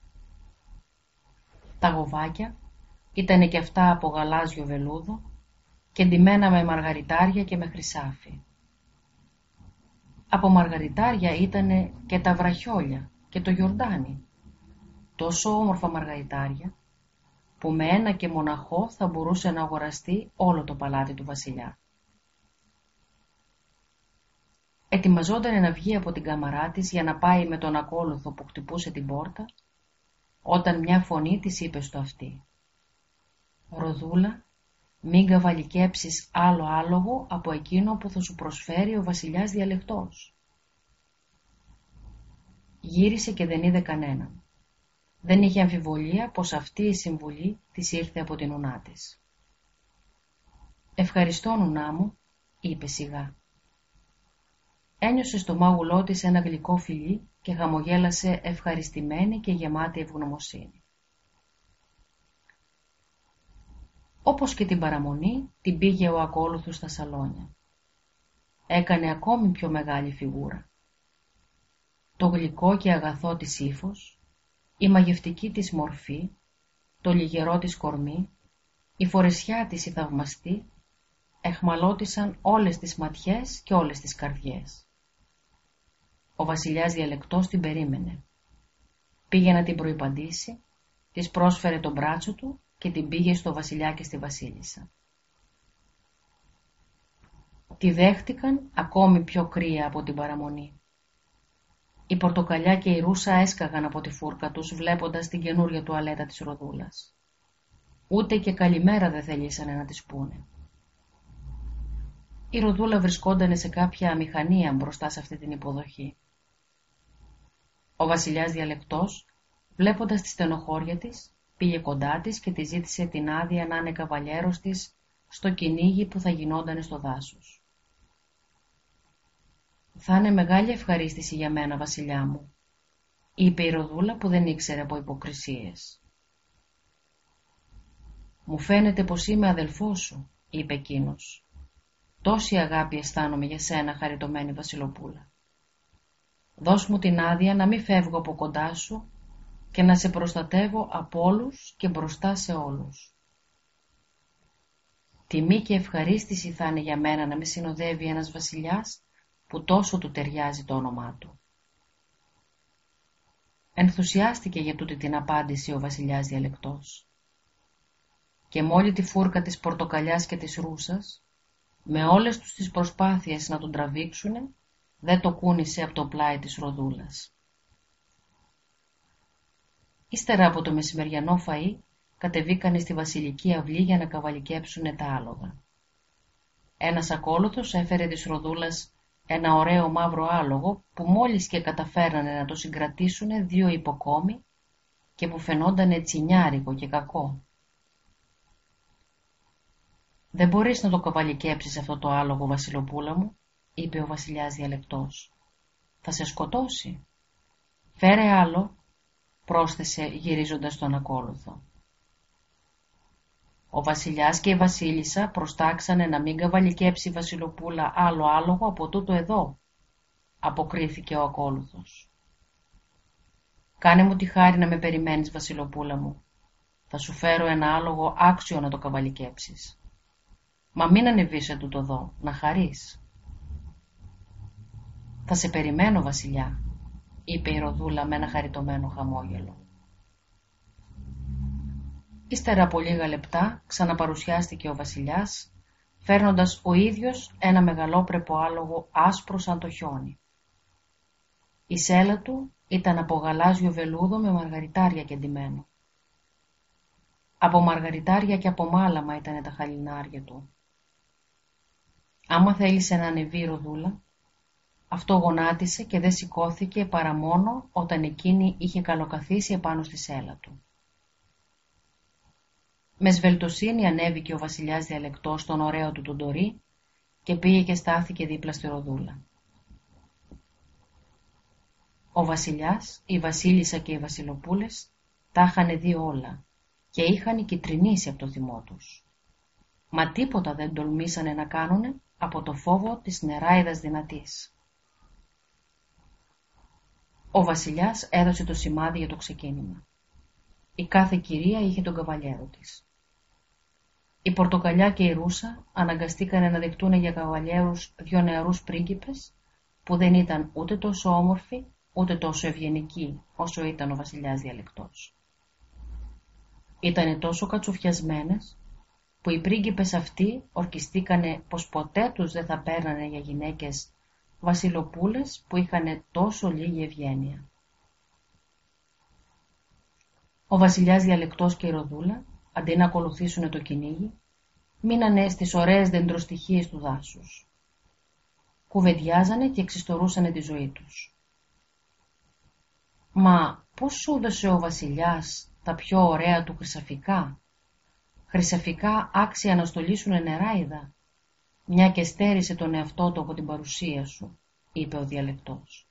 Τα γοβάκια ήτανε και αυτά από γαλάζιο βελούδο και ντυμένα με μαργαριτάρια και με χρυσάφι. Από μαργαριτάρια ήτανε και τα βραχιόλια και το γιορτάνι, τόσο όμορφα μαργαριτάρια που με ένα και μοναχό θα μπορούσε να αγοραστεί όλο το παλάτι του βασιλιά. Ετοιμαζόταν να βγει από την καμαρά της για να πάει με τον ακόλουθο που χτυπούσε την πόρτα, όταν μια φωνή της είπε στο αυτί: «Ροδούλα, μην καβαλικέψεις άλλο άλογο από εκείνο που θα σου προσφέρει ο βασιλιάς διαλεκτός». Γύρισε και δεν είδε κανέναν. Δεν είχε αμφιβολία πως αυτή η συμβουλή της ήρθε από την νονά της. «Ευχαριστώ, νονά μου», είπε σιγά. Ένιωσε στο μάγουλό της ένα γλυκό φιλί και χαμογέλασε ευχαριστημένη και γεμάτη ευγνωμοσύνη. Όπως και την παραμονή, την πήγε ο ακόλουθος στα σαλόνια. Έκανε ακόμη πιο μεγάλη φιγούρα. Το γλυκό και αγαθό της ύφος, η μαγευτική της μορφή, το λιγερό της κορμί, η φορεσιά της η θαυμαστή, εχμαλώτισαν όλες τις ματιές και όλες τις καρδιές. Ο βασιλιάς διαλεκτός την περίμενε. Πήγε να την προϋπαντήσει, της πρόσφερε τον μπράτσο του και την πήγε στο βασιλιά και στη βασίλισσα. Τη δέχτηκαν ακόμη πιο κρύα από την παραμονή. Η πορτοκαλιά και η ρούσα έσκαγαν από τη φούρκα τους βλέποντας την καινούρια τουαλέτα της Ροδούλας. Ούτε και καλημέρα δεν θελήσανε να της πούνε. Η Ροδούλα βρισκόντανε σε κάποια αμηχανία μπροστά σε αυτή την υποδοχή. Ο βασιλιάς διαλεκτός, βλέποντας τη στενοχώρια της, πήγε κοντά της και τη ζήτησε την άδεια να είναι καβαλιέρος της στο κυνήγι που θα γινόντανε στο δάσος. «Θα είναι μεγάλη ευχαρίστηση για μένα, βασιλιά μου», είπε η Ροδούλα που δεν ήξερε από υποκρισίες. «Μου φαίνεται πως είμαι αδελφός σου», είπε εκείνος. «Τόση αγάπη αισθάνομαι για σένα, χαριτωμένη βασιλοπούλα. Δώσ' μου την άδεια να μην φεύγω από κοντά σου και να σε προστατεύω από όλους και μπροστά σε όλους. Τιμή και ευχαρίστηση θα είναι για μένα να με συνοδεύει ένας βασιλιάς που τόσο του ταιριάζει το όνομά του. Ενθουσιάστηκε για τούτη την απάντηση ο βασιλιάς διαλεκτός και με όλη τη φούρκα της πορτοκαλιάς και της ρούσας, με όλες τους τις προσπάθειες να τον τραβήξουνε, δεν το κούνησε από το πλάι της Ροδούλας. Ύστερα από το μεσημεριανό φαΐ, κατεβήκανε στη βασιλική αυλή για να καβαλικέψουνε τα άλογα. Ένας ακόλουθος έφερε της Ροδούλας ένα ωραίο μαύρο άλογο που μόλις και καταφέρανε να το συγκρατήσουνε δύο υποκόμοι και που φαινόντανε τσινιάρικο και κακό. «Δεν μπορείς να το καβαλικέψεις αυτό το άλογο, βασιλοπούλα μου», είπε ο βασιλιάς διαλεκτός. «Θα σε σκοτώσει». «Φέρε άλλο», πρόσθεσε γυρίζοντας τον ακόλουθο. Ο βασιλιάς και η βασίλισσα προστάξανε να μην καβαλικέψει η βασιλοπούλα άλλο άλογο από τούτο εδώ, αποκρίθηκε ο ακόλουθος. «Κάνε μου τη χάρη να με περιμένεις, βασιλοπούλα μου. Θα σου φέρω ένα άλογο άξιο να το καβαλικέψεις. Μα μην ανεβείς σε τούτο εδώ, να χαρείς». «Θα σε περιμένω, βασιλιά», είπε η Ροδούλα με ένα χαριτωμένο χαμόγελο. Ύστερα από λίγα λεπτά ξαναπαρουσιάστηκε ο βασιλιάς, φέρνοντας ο ίδιος ένα μεγαλόπρεπο άλογο άσπρο σαν το χιόνι. Η σέλα του ήταν από γαλάζιο βελούδο με μαργαριτάρια κεντυμένο. Από μαργαριτάρια και από μάλαμα ήταν τα χαλινάρια του. Άμα θέλησε να ανεβεί η Ροδούλα, αυτό γονάτισε και δεν σηκώθηκε παρά μόνο όταν εκείνη είχε καλοκαθίσει επάνω στη σέλα του. Με σβελτοσύνη ανέβηκε ο βασιλιάς διαλεκτός στον ωραίο του τον τορί και πήγε και στάθηκε δίπλα στη Ροδούλα. Ο βασιλιάς, η βασίλισσα και οι βασιλοπούλες τα είχαν δει όλα και είχαν κυτρινήσει από το θυμό τους. Μα τίποτα δεν τολμήσανε να κάνουνε από το φόβο της νεράιδας δυνατής. Ο βασιλιάς έδωσε το σημάδι για το ξεκίνημα. Η κάθε κυρία είχε τον καβαλιέρο της. Η πορτοκαλιά και η ρούσα αναγκαστήκανε να δεχτούν για καβαλιέρους δυο νεαρούς πρίγκιπες που δεν ήταν ούτε τόσο όμορφοι ούτε τόσο ευγενικοί όσο ήταν ο βασιλιάς διαλεκτός. Ήτανε τόσο κατσουφιασμένες που οι πρίγκιπες αυτοί ορκιστήκανε πως ποτέ τους δεν θα παίρνανε για γυναίκες βασιλοπούλες που είχαν τόσο λίγη ευγένεια. Ο βασιλιάς διαλεκτός και η Ροδούλα, αντί να ακολουθήσουν το κυνήγι, μείνανε στις ωραίες δεντροστοιχίες του δάσους. Κουβεντιάζανε και εξιστορούσανε τη ζωή τους. «Μα πώς σου έδωσε ο βασιλιάς τα πιο ωραία του χρυσαφικά, χρυσαφικά άξια να στολίσουνε νεράιδα, μια και στέρισε τον εαυτό του από την παρουσία σου», είπε ο διαλεκτός.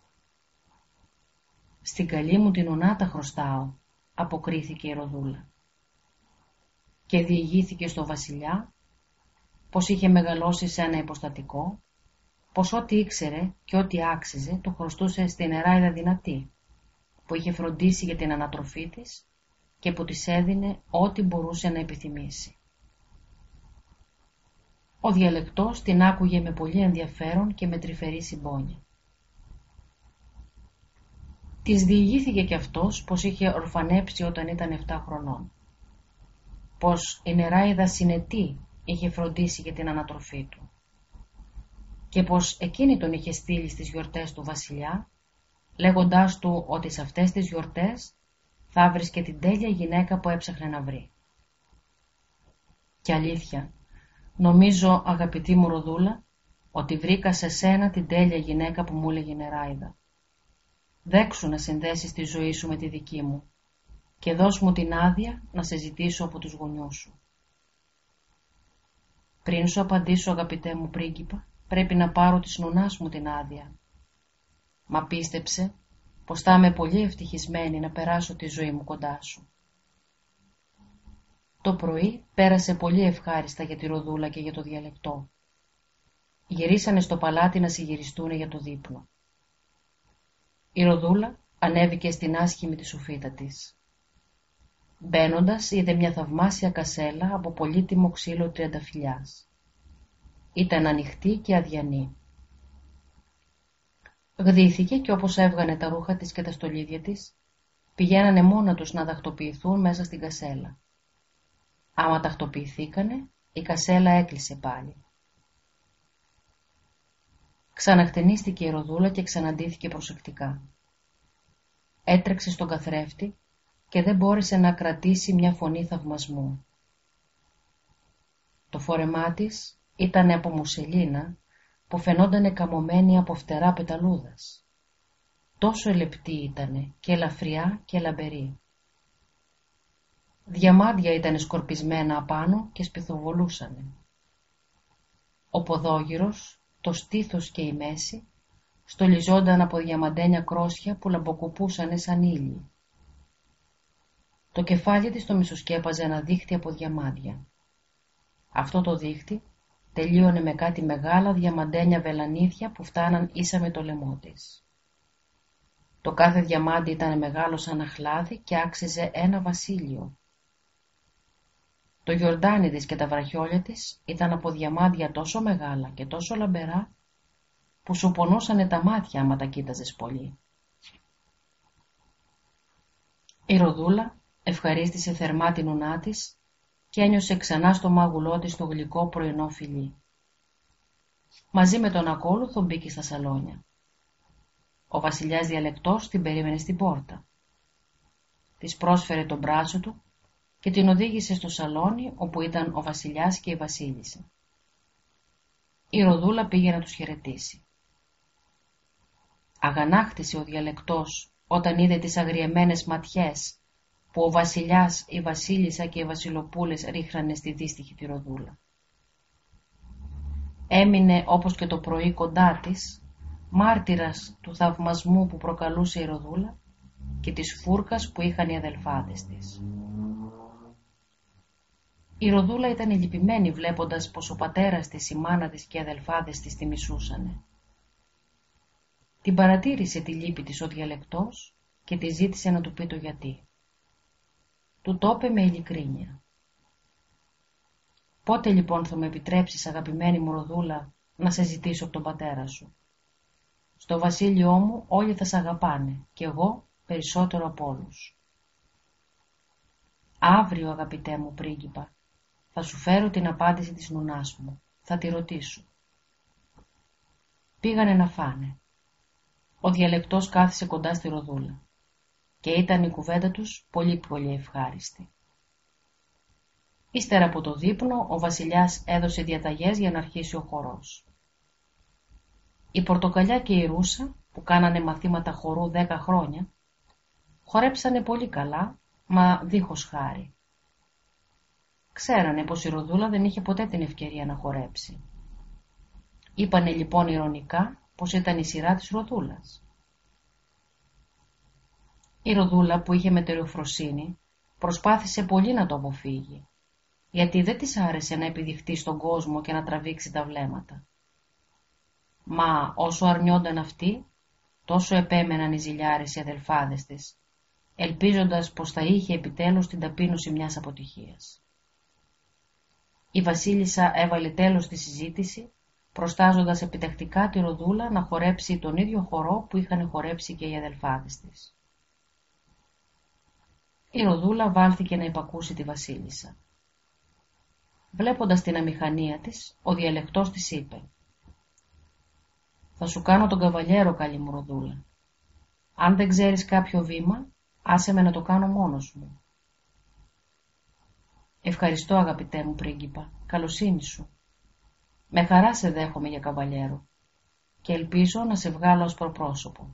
«Στην καλή μου την ονά τα χρωστάω», αποκρίθηκε η Ροδούλα. Και διηγήθηκε στο βασιλιά πως είχε μεγαλώσει σε ένα υποστατικό, πως ό,τι ήξερε και ό,τι άξιζε το χρωστούσε στην νεράιδα δυνατή, που είχε φροντίσει για την ανατροφή της και που της έδινε ό,τι μπορούσε να επιθυμήσει. Ο διαλεκτός την άκουγε με πολύ ενδιαφέρον και με τρυφερή συμπόνια. Της διηγήθηκε κι αυτός πως είχε ορφανέψει όταν ήταν εφτά χρονών, πως η νεράιδα Συνετή είχε φροντίσει για την ανατροφή του και πως εκείνη τον είχε στείλει στις γιορτές του βασιλιά, λέγοντάς του ότι σε αυτές τις γιορτές θα βρίσκε την τέλεια γυναίκα που έψαχνε να βρει. Και αλήθεια, νομίζω, αγαπητή μου Ροδούλα, ότι βρήκα σε σένα την τέλεια γυναίκα που μου έλεγε νεράιδα. Δέξου να συνδέσεις τη ζωή σου με τη δική μου και δώσ' μου την άδεια να σε ζητήσω από τους γονιούς σου. Πριν σου απαντήσω, αγαπητέ μου πρίγκιπα, πρέπει να πάρω της νουνάς μου την άδεια. Μα πίστεψε πως θα είμαι πολύ ευτυχισμένη να περάσω τη ζωή μου κοντά σου. Το πρωί πέρασε πολύ ευχάριστα για τη Ροδούλα και για το διαλεκτό. Γυρίσανε στο παλάτι να συγυριστούν για το δείπνο. Η Ροδούλα Ανέβηκε στην άσχημη τη σοφίτα της. Μπαίνοντας είδε μια θαυμάσια κασέλα από πολύτιμο ξύλο τριανταφυλλιάς. Ήταν ανοιχτή και αδιανή. Γδύθηκε και όπως έβγανε τα ρούχα της και τα στολίδια της, πηγαίνανε μόνα τους να τακτοποιηθούν μέσα στην κασέλα. Άμα τακτοποιηθήκανε, η κασέλα έκλεισε πάλι. Ξαναχτενίστηκε η Ροδούλα και ξαναντήθηκε προσεκτικά. Έτρεξε στον καθρέφτη και δεν μπόρεσε να κρατήσει μια φωνή θαυμασμού. Το φόρεμά της ήταν από μουσελίνα που φαινόταν καμωμένη από φτερά πεταλούδας. Τόσο λεπτή ήτανε και ελαφριά και λαμπερή. Διαμάντια ήτανε σκορπισμένα απάνω και σπιθοβολούσανε. Ο ποδόγυρος, το στήθος και η μέση στολιζόνταν από διαμαντένια κρόσια που λαμποκοπούσανε σαν ήλιοι. Το κεφάλι της το μισοσκέπαζε ένα δίχτυ από διαμάντια. Αυτό το δίχτυ τελείωνε με κάτι μεγάλα διαμαντένια βελανίδια που φτάναν ίσα με το λαιμό της. Το κάθε διαμάντι ήταν μεγάλο σαν αχλάδι και άξιζε ένα βασίλειο. Το γιορτάνι της και τα βραχιόλια της ήταν από διαμάντια τόσο μεγάλα και τόσο λαμπερά που σου πονούσανε τα μάτια άμα τα κοίταζες πολύ. Η Ροδούλα ευχαρίστησε θερμά την ουνά της και ένιωσε ξανά στο μάγουλό της το γλυκό πρωινό φιλί. Μαζί με τον ακόλουθο μπήκε στα σαλόνια. Ο βασιλιάς διαλεκτός την περίμενε στην πόρτα. Της πρόσφερε τον μπράτσο του και την οδήγησε στο σαλόνι όπου ήταν ο βασιλιάς και η βασίλισσα. Η Ροδούλα πήγε να τους χαιρετήσει. Αγανάκτησε ο διαλεκτός όταν είδε τις αγριεμένες ματιές που ο βασιλιάς, η βασίλισσα και οι βασιλοπούλες ρίχνανε στη δύστιχη τη Ροδούλα. Έμεινε όπως και το πρωί κοντά της, μάρτυρας του θαυμασμού που προκαλούσε η Ροδούλα και της φούρκας που είχαν οι αδελφάδες της. Η Ροδούλα ήταν λυπημένη βλέποντας πως ο πατέρας της, η μάνα της και οι αδελφάδες της τη μισούσανε. Την παρατήρησε τη λύπη της ο διαλεκτός και τη ζήτησε να του πει το γιατί. Του το είπε με ειλικρίνεια. «Πότε λοιπόν θα με επιτρέψεις, αγαπημένη μου Ροδούλα, να σε ζητήσω από τον πατέρα σου? Στο βασίλειό μου όλοι θα σ' αγαπάνε και εγώ περισσότερο από όλους. Αύριο, αγαπητέ μου πρίγκιπα, θα σου φέρω την απάντηση της νουνάς μου. Θα τη ρωτήσω». Πήγανε να φάνε. Ο διαλεκτός κάθισε κοντά στη Ροδούλα και ήταν η κουβέντα τους πολύ πολύ ευχάριστη. Ύστερα από το δείπνο, ο βασιλιάς έδωσε διαταγές για να αρχίσει ο χορός. Η Πορτοκαλιά και η Ρούσα, που κάνανε μαθήματα χορού δέκα χρόνια, χορέψανε πολύ καλά, μα δίχως χάρη. Ξέρανε πως η Ροδούλα δεν είχε ποτέ την ευκαιρία να χορέψει. Είπανε λοιπόν ειρωνικά πως ήταν η σειρά της Ροδούλας. Η Ροδούλα, που είχε μετεριοφροσύνη, προσπάθησε πολύ να το αποφύγει, γιατί δεν της άρεσε να επιδειχτεί στον κόσμο και να τραβήξει τα βλέμματα. Μα όσο αρνιόνταν αυτή, τόσο επέμεναν οι ζηλιάρες οι αδελφάδες της, ελπίζοντας πως θα είχε επιτέλους την ταπείνωση μιας αποτυχίας. Η βασίλισσα έβαλε τέλος στη συζήτηση, προστάζοντας επιτακτικά τη Ροδούλα να χορέψει τον ίδιο χορό που είχαν χορέψει και οι αδελφάδες της. Η Ροδούλα βάλθηκε να υπακούσει τη βασίλισσα. Βλέποντας την αμηχανία της, ο διαλεκτός της είπε: «Θα σου κάνω τον καβαλιέρο, καλή μου Ροδούλα. Αν δεν ξέρεις κάποιο βήμα, άσε με να το κάνω μόνος μου». «Ευχαριστώ, αγαπητέ μου πρίγκιπα, καλοσύνη σου. Με χαρά σε δέχομαι για καβαλιέρο και ελπίζω να σε βγάλω ως προπρόσωπο».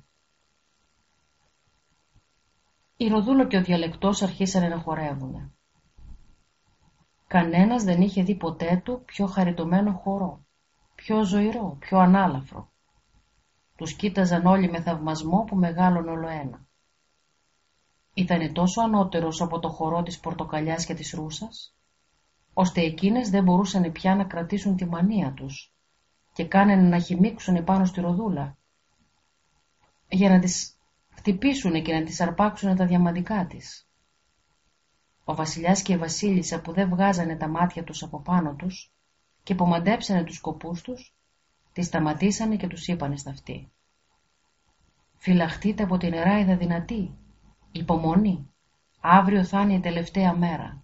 Η Ροδούλα και ο διαλεκτός αρχίσανε να χορεύουνε. Κανένας δεν είχε δει ποτέ του πιο χαριτωμένο χορό, πιο ζωηρό, πιο ανάλαφρο. Τους κοίταζαν όλοι με θαυμασμό που μεγάλωνε όλο ένα. Ήτανε τόσο ανώτερος από το χορό της Πορτοκαλιάς και της Ρούσας, ώστε εκείνες δεν μπορούσαν πια να κρατήσουν τη μανία τους και κάνανε να χυμίξουν επάνω στη Ροδούλα, για να τις χτυπήσουνε και να της αρπάξουνε τα διαμαντικά της. Ο βασιλιάς και η βασίλισσα που δεν βγάζανε τα μάτια τους από πάνω τους και που μαντέψανε τους σκοπούς τους, τη σταματήσανε και τους είπανε στα αυτή: «Φυλαχτείτε από την νεράιδα δυνατή, υπομονή, αύριο θα είναι η τελευταία μέρα».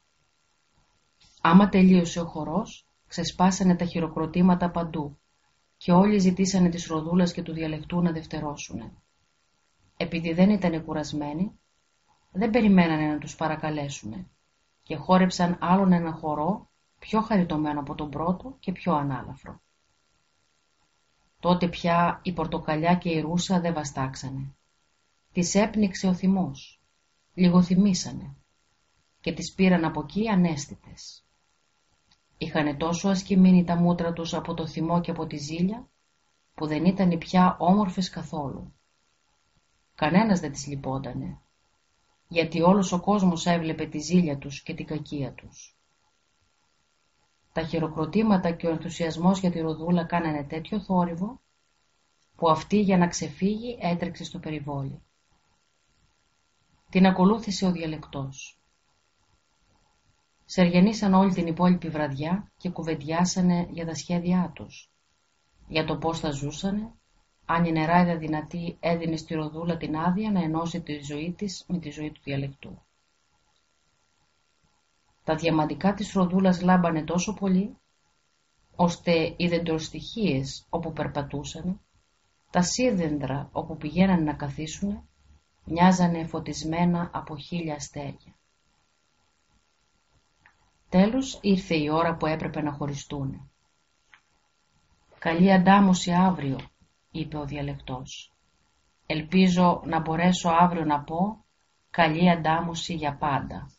Άμα τελείωσε ο χορός, ξεσπάσανε τα χειροκροτήματα παντού και όλοι ζητήσανε της Ροδούλας και του διαλεκτού να δευτερώσουνε. Επειδή δεν ήτανε κουρασμένοι, δεν περιμένανε να τους παρακαλέσουνε και χόρεψαν άλλον ένα χορό πιο χαριτωμένο από τον πρώτο και πιο ανάλαφρο. Τότε πια η Πορτοκαλιά και η Ρούσα δεν βαστάξανε. Τις έπνιξε ο θυμός, λιγοθυμήσανε και τις πήραν από εκεί ανέστητες. Είχανε τόσο ασκημείνει τα μούτρα τους από το θυμό και από τη ζήλια, που δεν ήταν πια όμορφες καθόλου. Κανένας δεν τις λυπότανε, γιατί όλος ο κόσμος έβλεπε τη ζήλια τους και την κακία τους. Τα χειροκροτήματα και ο ενθουσιασμός για τη Ροδούλα κάνανε τέτοιο θόρυβο, που αυτή για να ξεφύγει έτρεξε στο περιβόλι. Την ακολούθησε ο διαλεκτός. Σεργενήσαν όλη την υπόλοιπη βραδιά και κουβεντιάσανε για τα σχέδιά τους, για το πώς θα ζούσανε, αν η νεράιδα δυνατή έδινε στη Ροδούλα την άδεια να ενώσει τη ζωή της με τη ζωή του διαλεκτού. Τα διαμαντικά της Ροδούλας λάμπανε τόσο πολύ, ώστε οι δεντροστοιχίες όπου περπατούσαν, τα σίδενδρα όπου πηγαίνανε να καθίσουνε, μοιάζανε φωτισμένα από χίλια αστέρια. Τέλος ήρθε η ώρα που έπρεπε να χωριστούνε. «Καλή αντάμωση αύριο», είπε ο διαλεκτός. «Ελπίζω να μπορέσω αύριο να πω καλή αντάμωση για πάντα».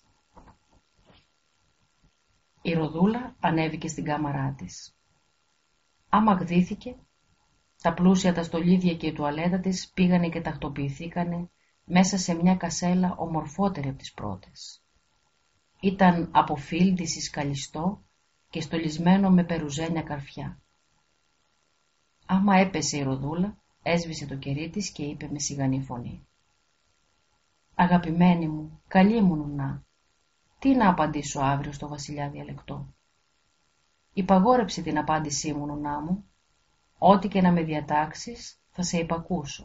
Η Ροδούλα ανέβηκε στην κάμαρά της. Άμα γδύθηκε, τα πλούσια τα στολίδια και η τουαλέτα της πήγανε και τακτοποιηθήκανε μέσα σε μια κασέλα ομορφότερη από τις πρώτες. Ήταν από φίλτιση σκαλιστό και στολισμένο με περουζένια καρφιά. Άμα έπεσε η Ροδούλα, έσβησε το κερί της και είπε με σιγανή φωνή: «Αγαπημένη μου, καλή μου νουνά, τι να απαντήσω αύριο στο βασιλιά διαλεκτό?» «Υπαγόρεψε την απάντησή μου, νουνά μου, ό,τι και να με διατάξεις θα σε υπακούσω».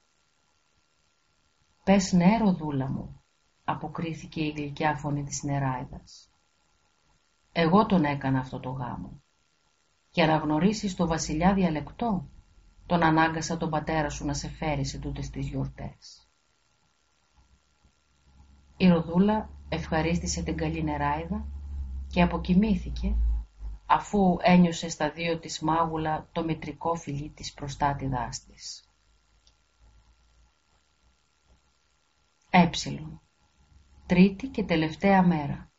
«Πες ναι, Ροδούλα μου», αποκρίθηκε η γλυκιά φωνή της νεράιδας. «Εγώ τον έκανα αυτό το γάμο. Για να γνωρίσεις το βασιλιά διαλεκτό, τον ανάγκασα τον πατέρα σου να σε φέρει σε τούτες τις γιορτές». Η Ροδούλα ευχαρίστησε την καλή νεράιδα και αποκοιμήθηκε, αφού ένιωσε στα δύο της μάγουλα το μητρικό φιλί της προστάτηδάς της. Έψιλον. Τρίτη και τελευταία μέρα.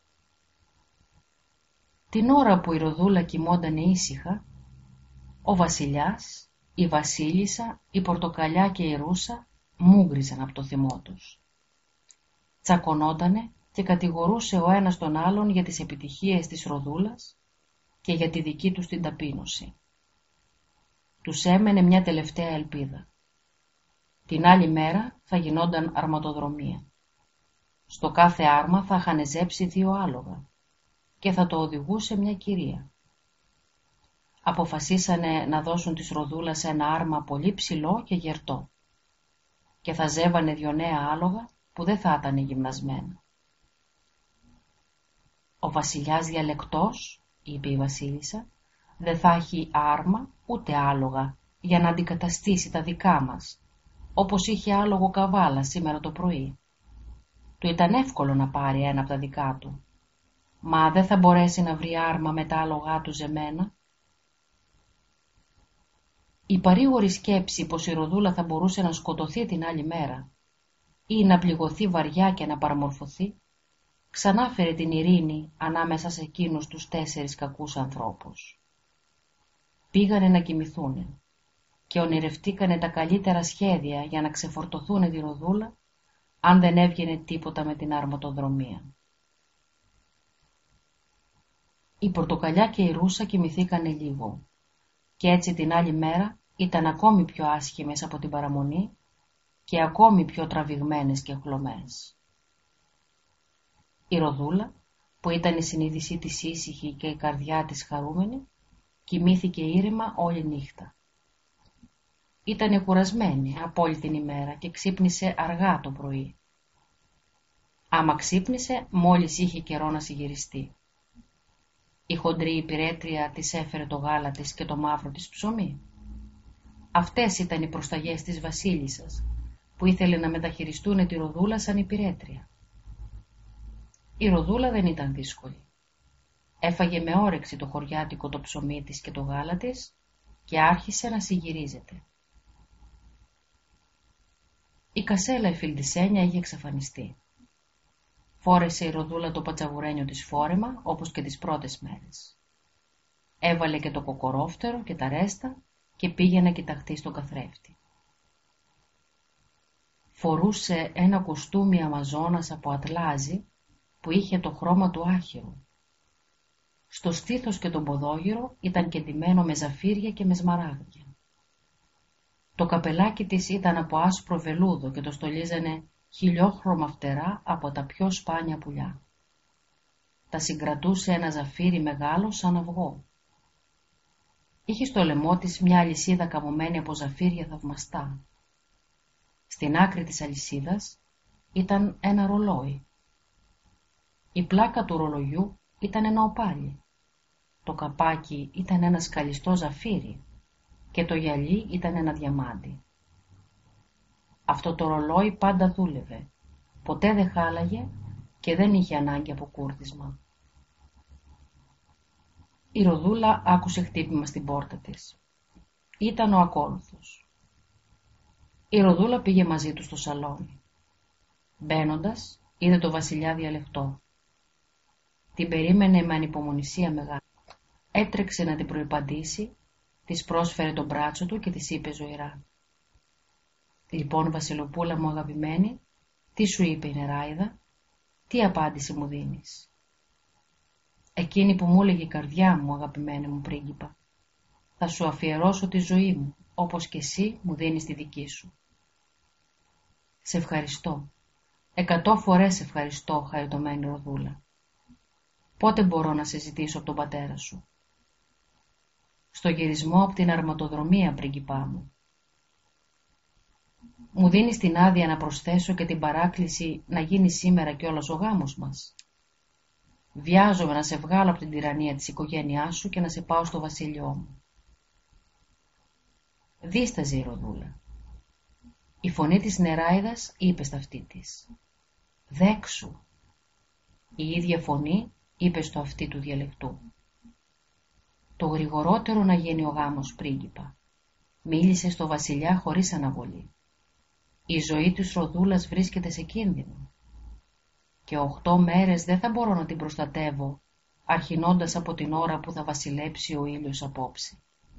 Την ώρα που η Ροδούλα κοιμόντανε ήσυχα, ο βασιλιάς, η βασίλισσα, η Πορτοκαλιά και η Ρούσα μούγκριζαν από το θυμό τους. Τσακωνόντανε και κατηγορούσε ο ένας τον άλλον για τις επιτυχίες της Ροδούλας και για τη δική τους την ταπείνωση. Τους έμενε μια τελευταία ελπίδα. Την άλλη μέρα θα γινόταν αρματοδρομία. Στο κάθε άρμα θα είχαν ζέψει δύο άλογα και θα το οδηγούσε μια κυρία. Αποφασίσανε να δώσουν της Ροδούλας ένα άρμα πολύ ψηλό και γερτό και θα ζεύανε δυο νέα άλογα που δεν θα ήταν γυμνασμένα. «Ο βασιλιάς διαλεκτός», είπε η βασίλισσα, «δεν θα έχει άρμα ούτε άλογα για να αντικαταστήσει τα δικά μας, όπως είχε άλογο Καβάλα σήμερα το πρωί. Του ήταν εύκολο να πάρει ένα από τα δικά του, μα δεν θα μπορέσει να βρει άρμα με τα άλογά του ζεμένα». Η παρήγορη σκέψη πως η Ροδούλα θα μπορούσε να σκοτωθεί την άλλη μέρα ή να πληγωθεί βαριά και να παραμορφωθεί, ξανάφερε την ειρήνη ανάμεσα σε εκείνους τους τέσσερις κακούς ανθρώπους. Πήγανε να κοιμηθούνε και ονειρευτήκανε τα καλύτερα σχέδια για να ξεφορτωθούνε τη Ροδούλα, αν δεν έβγαινε τίποτα με την αρματοδρομία. Η Πορτοκαλιά και η Ρούσα κοιμηθήκανε λίγο και έτσι την άλλη μέρα ήταν ακόμη πιο άσχημες από την παραμονή και ακόμη πιο τραβηγμένες και χλωμές. Η Ροδούλα, που ήταν η συνείδησή της ήσυχη και η καρδιά της χαρούμενη, κοιμήθηκε ήρεμα όλη νύχτα. Ήτανε κουρασμένη από όλη την ημέρα και ξύπνησε αργά το πρωί. Άμα ξύπνησε, μόλις είχε καιρό να συγυριστεί. Η χοντρή υπηρέτρια της έφερε το γάλα της και το μαύρο της ψωμί. Αυτές ήταν οι προσταγές της βασίλισσας, που ήθελε να μεταχειριστούν τη Ροδούλα σαν υπηρέτρια. Η Ροδούλα δεν ήταν δύσκολη. Έφαγε με όρεξη το χωριάτικο το ψωμί της και το γάλα της και άρχισε να συγυρίζεται. Η Κασέλα η Φιλτισένια είχε εξαφανιστεί. Φόρεσε η Ροδούλα το πατσαβουρένιο της φόρεμα όπως και τις πρώτες μέρες. Έβαλε και το κοκορόφτερο και τα ρέστα και πήγε να κοιταχτεί στον καθρέφτη. Φορούσε ένα κουστούμι αμαζόνας από ατλάζι που είχε το χρώμα του άχυρου. Στο στήθος και τον ποδόγυρο ήταν κεντυμένο με ζαφύρια και με σμαράγδια. Το καπελάκι της ήταν από άσπρο βελούδο και το στολίζανε χιλιόχρωμα φτερά από τα πιο σπάνια πουλιά. Τα συγκρατούσε ένα ζαφύρι μεγάλο σαν αυγό. Είχε στο λαιμό της μια αλυσίδα καμωμένη από ζαφύρια θαυμαστά. Στην άκρη της αλυσίδας ήταν ένα ρολόι. Η πλάκα του ρολογιού ήταν ένα οπάλι. Το καπάκι ήταν ένα σκαλιστό ζαφύρι και το γυαλί ήταν ένα διαμάντι. Αυτό το ρολόι πάντα δούλευε, ποτέ δεν χάλαγε και δεν είχε ανάγκη από κούρδισμα. Η Ροδούλα άκουσε χτύπημα στην πόρτα της. Ήταν ο ακόλουθος. Η Ροδούλα πήγε μαζί του στο σαλόνι. Μπαίνοντας, είδε το βασιλιά διαλεκτό. Την περίμενε με ανυπομονησία μεγάλη. Έτρεξε να την προϋπαντήσει, της πρόσφερε τον μπράτσο του και της είπε ζωηρά: «Λοιπόν, Βασιλοπούλα μου αγαπημένη, τι σου είπε η Νεράιδα, τι απάντηση μου δίνεις?» «Εκείνη που μου έλεγε η καρδιά μου, αγαπημένη μου πρίγκιπα, θα σου αφιερώσω τη ζωή μου, όπως και εσύ μου δίνεις τη δική σου». «Σε ευχαριστώ, εκατό φορές ευχαριστώ, χαριτωμένη Ροδούλα. Πότε μπορώ να σε ζητήσω από τον πατέρα σου?» «Στο γυρισμό από την αρματοδρομία, πρίγκιπά μου». «Μου δίνεις την άδεια να προσθέσω και την παράκληση να γίνει σήμερα κιόλας ο γάμος μας?» «Βιάζομαι να σε βγάλω από την τυραννία της οικογένειάς σου και να σε πάω στο βασίλειό μου». Δίσταζε η Ροδούλα. Η φωνή της Νεράιδας είπε στα αυτή της: «Δέξου». Η ίδια φωνή είπε στο αυτί του διαλεκτού: «Το γρηγορότερο να γίνει ο γάμος, πρίγκιπα». Μίλησε στο βασιλιά χωρίς αναβολή. Η ζωή της Ροδούλας βρίσκεται σε κίνδυνο και οχτώ μέρες δεν θα μπορώ να την προστατεύω, αρχινώντας από την ώρα που θα βασιλέψει ο ήλιος απόψε.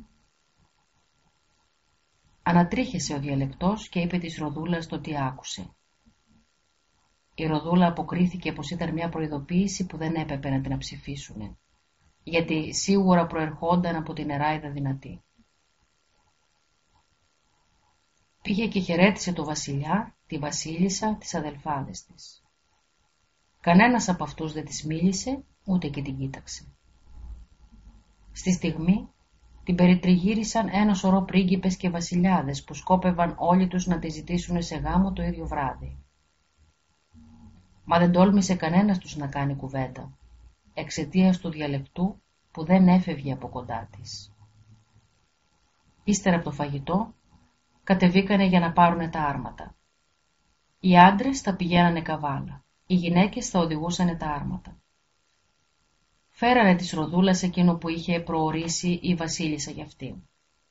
Ανατρίχεσε ο διαλεκτός και είπε της Ροδούλας το τι άκουσε. Η Ροδούλα αποκρίθηκε πως ήταν μια προειδοποίηση που δεν έπρεπε να την αψηφίσουνε, γιατί σίγουρα προερχόνταν από την Νεράιδα δυνατή. Πήγε και χαιρέτησε το βασιλιά, τη βασίλισσα, τις αδελφάδες της. Κανένας από αυτούς δεν της μίλησε, ούτε και την κοίταξε. Στη στιγμή την περιτριγύρισαν ένα σωρό πρίγκιπες και βασιλιάδες που σκόπευαν όλοι τους να τη ζητήσουν σε γάμο το ίδιο βράδυ. Μα δεν τόλμησε κανένας τους να κάνει κουβέντα, εξαιτίας του διαλεκτού που δεν έφευγε από κοντά της. Ύστερα από το φαγητό κατεβήκανε για να πάρουνε τα άρματα. Οι άντρες θα πηγαίνανε καβάλα, οι γυναίκες θα οδηγούσανε τα άρματα. Φέρανε της Ροδούλας εκείνο που είχε προορίσει η βασίλισσα για αυτήν.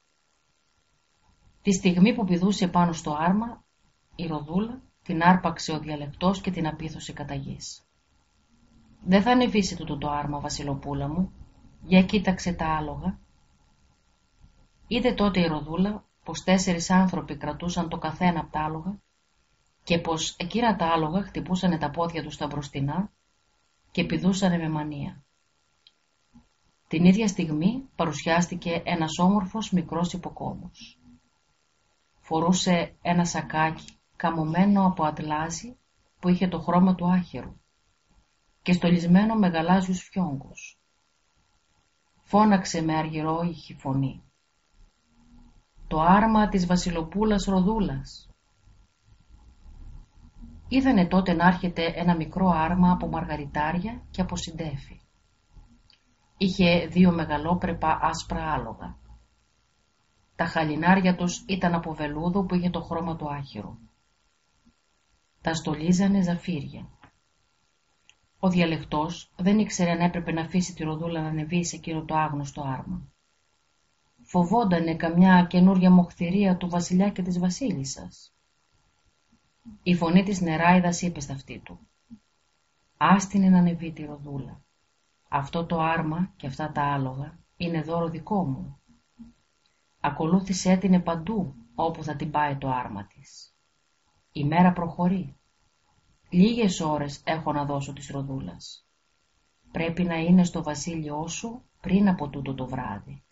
Τη στιγμή που πηδούσε πάνω στο άρμα, η Ροδούλα την άρπαξε ο διαλεκτός και την απίθωσε κατά γης. «Δεν θα ανεβήσει τούτο το άρμα, Βασιλοπούλα μου, για κοίταξε τα άλογα». Είδε τότε η Ροδούλα πως τέσσερις άνθρωποι κρατούσαν το καθένα από τα άλογα και πως εκείνα τα άλογα χτυπούσανε τα πόδια τους στα μπροστινά και πηδούσανε με μανία. Την ίδια στιγμή παρουσιάστηκε ένας όμορφος μικρός υποκόμος. Φορούσε ένα σακάκι καμωμένο από ατλάζι που είχε το χρώμα του άχερου και στολισμένο με γαλάζιους φιόγκους. Φώναξε με αργυρόηχη φωνή: «Το άρμα της βασιλοπούλας Ροδούλας». Είδανε τότε να έρχεται ένα μικρό άρμα από μαργαριτάρια και από συντέφι. Είχε δύο μεγαλόπρεπα άσπρα άλογα. Τα χαλινάρια τους ήταν από βελούδο που είχε το χρώμα του άχυρου. Τα στολίζανε ζαφύρια. Ο διαλεκτός δεν ήξερε αν έπρεπε να αφήσει τη Ροδούλα να ανεβεί σε εκείνο το άγνωστο άρμα. Φοβόντανε καμιά καινούρια μοχθηρία του βασιλιά και της βασίλισσας. Η φωνή της Νεράιδας είπε στα αυτή του: «Άστινε να ανεβεί τη Ροδούλα. Αυτό το άρμα και αυτά τα άλογα είναι δώρο δικό μου. Ακολούθησέ την παντού όπου θα την πάει το άρμα της. Η μέρα προχωρεί. Λίγες ώρες έχω να δώσω της Ροδούλας. Πρέπει να είναι στο βασίλειό σου πριν από τούτο το βράδυ».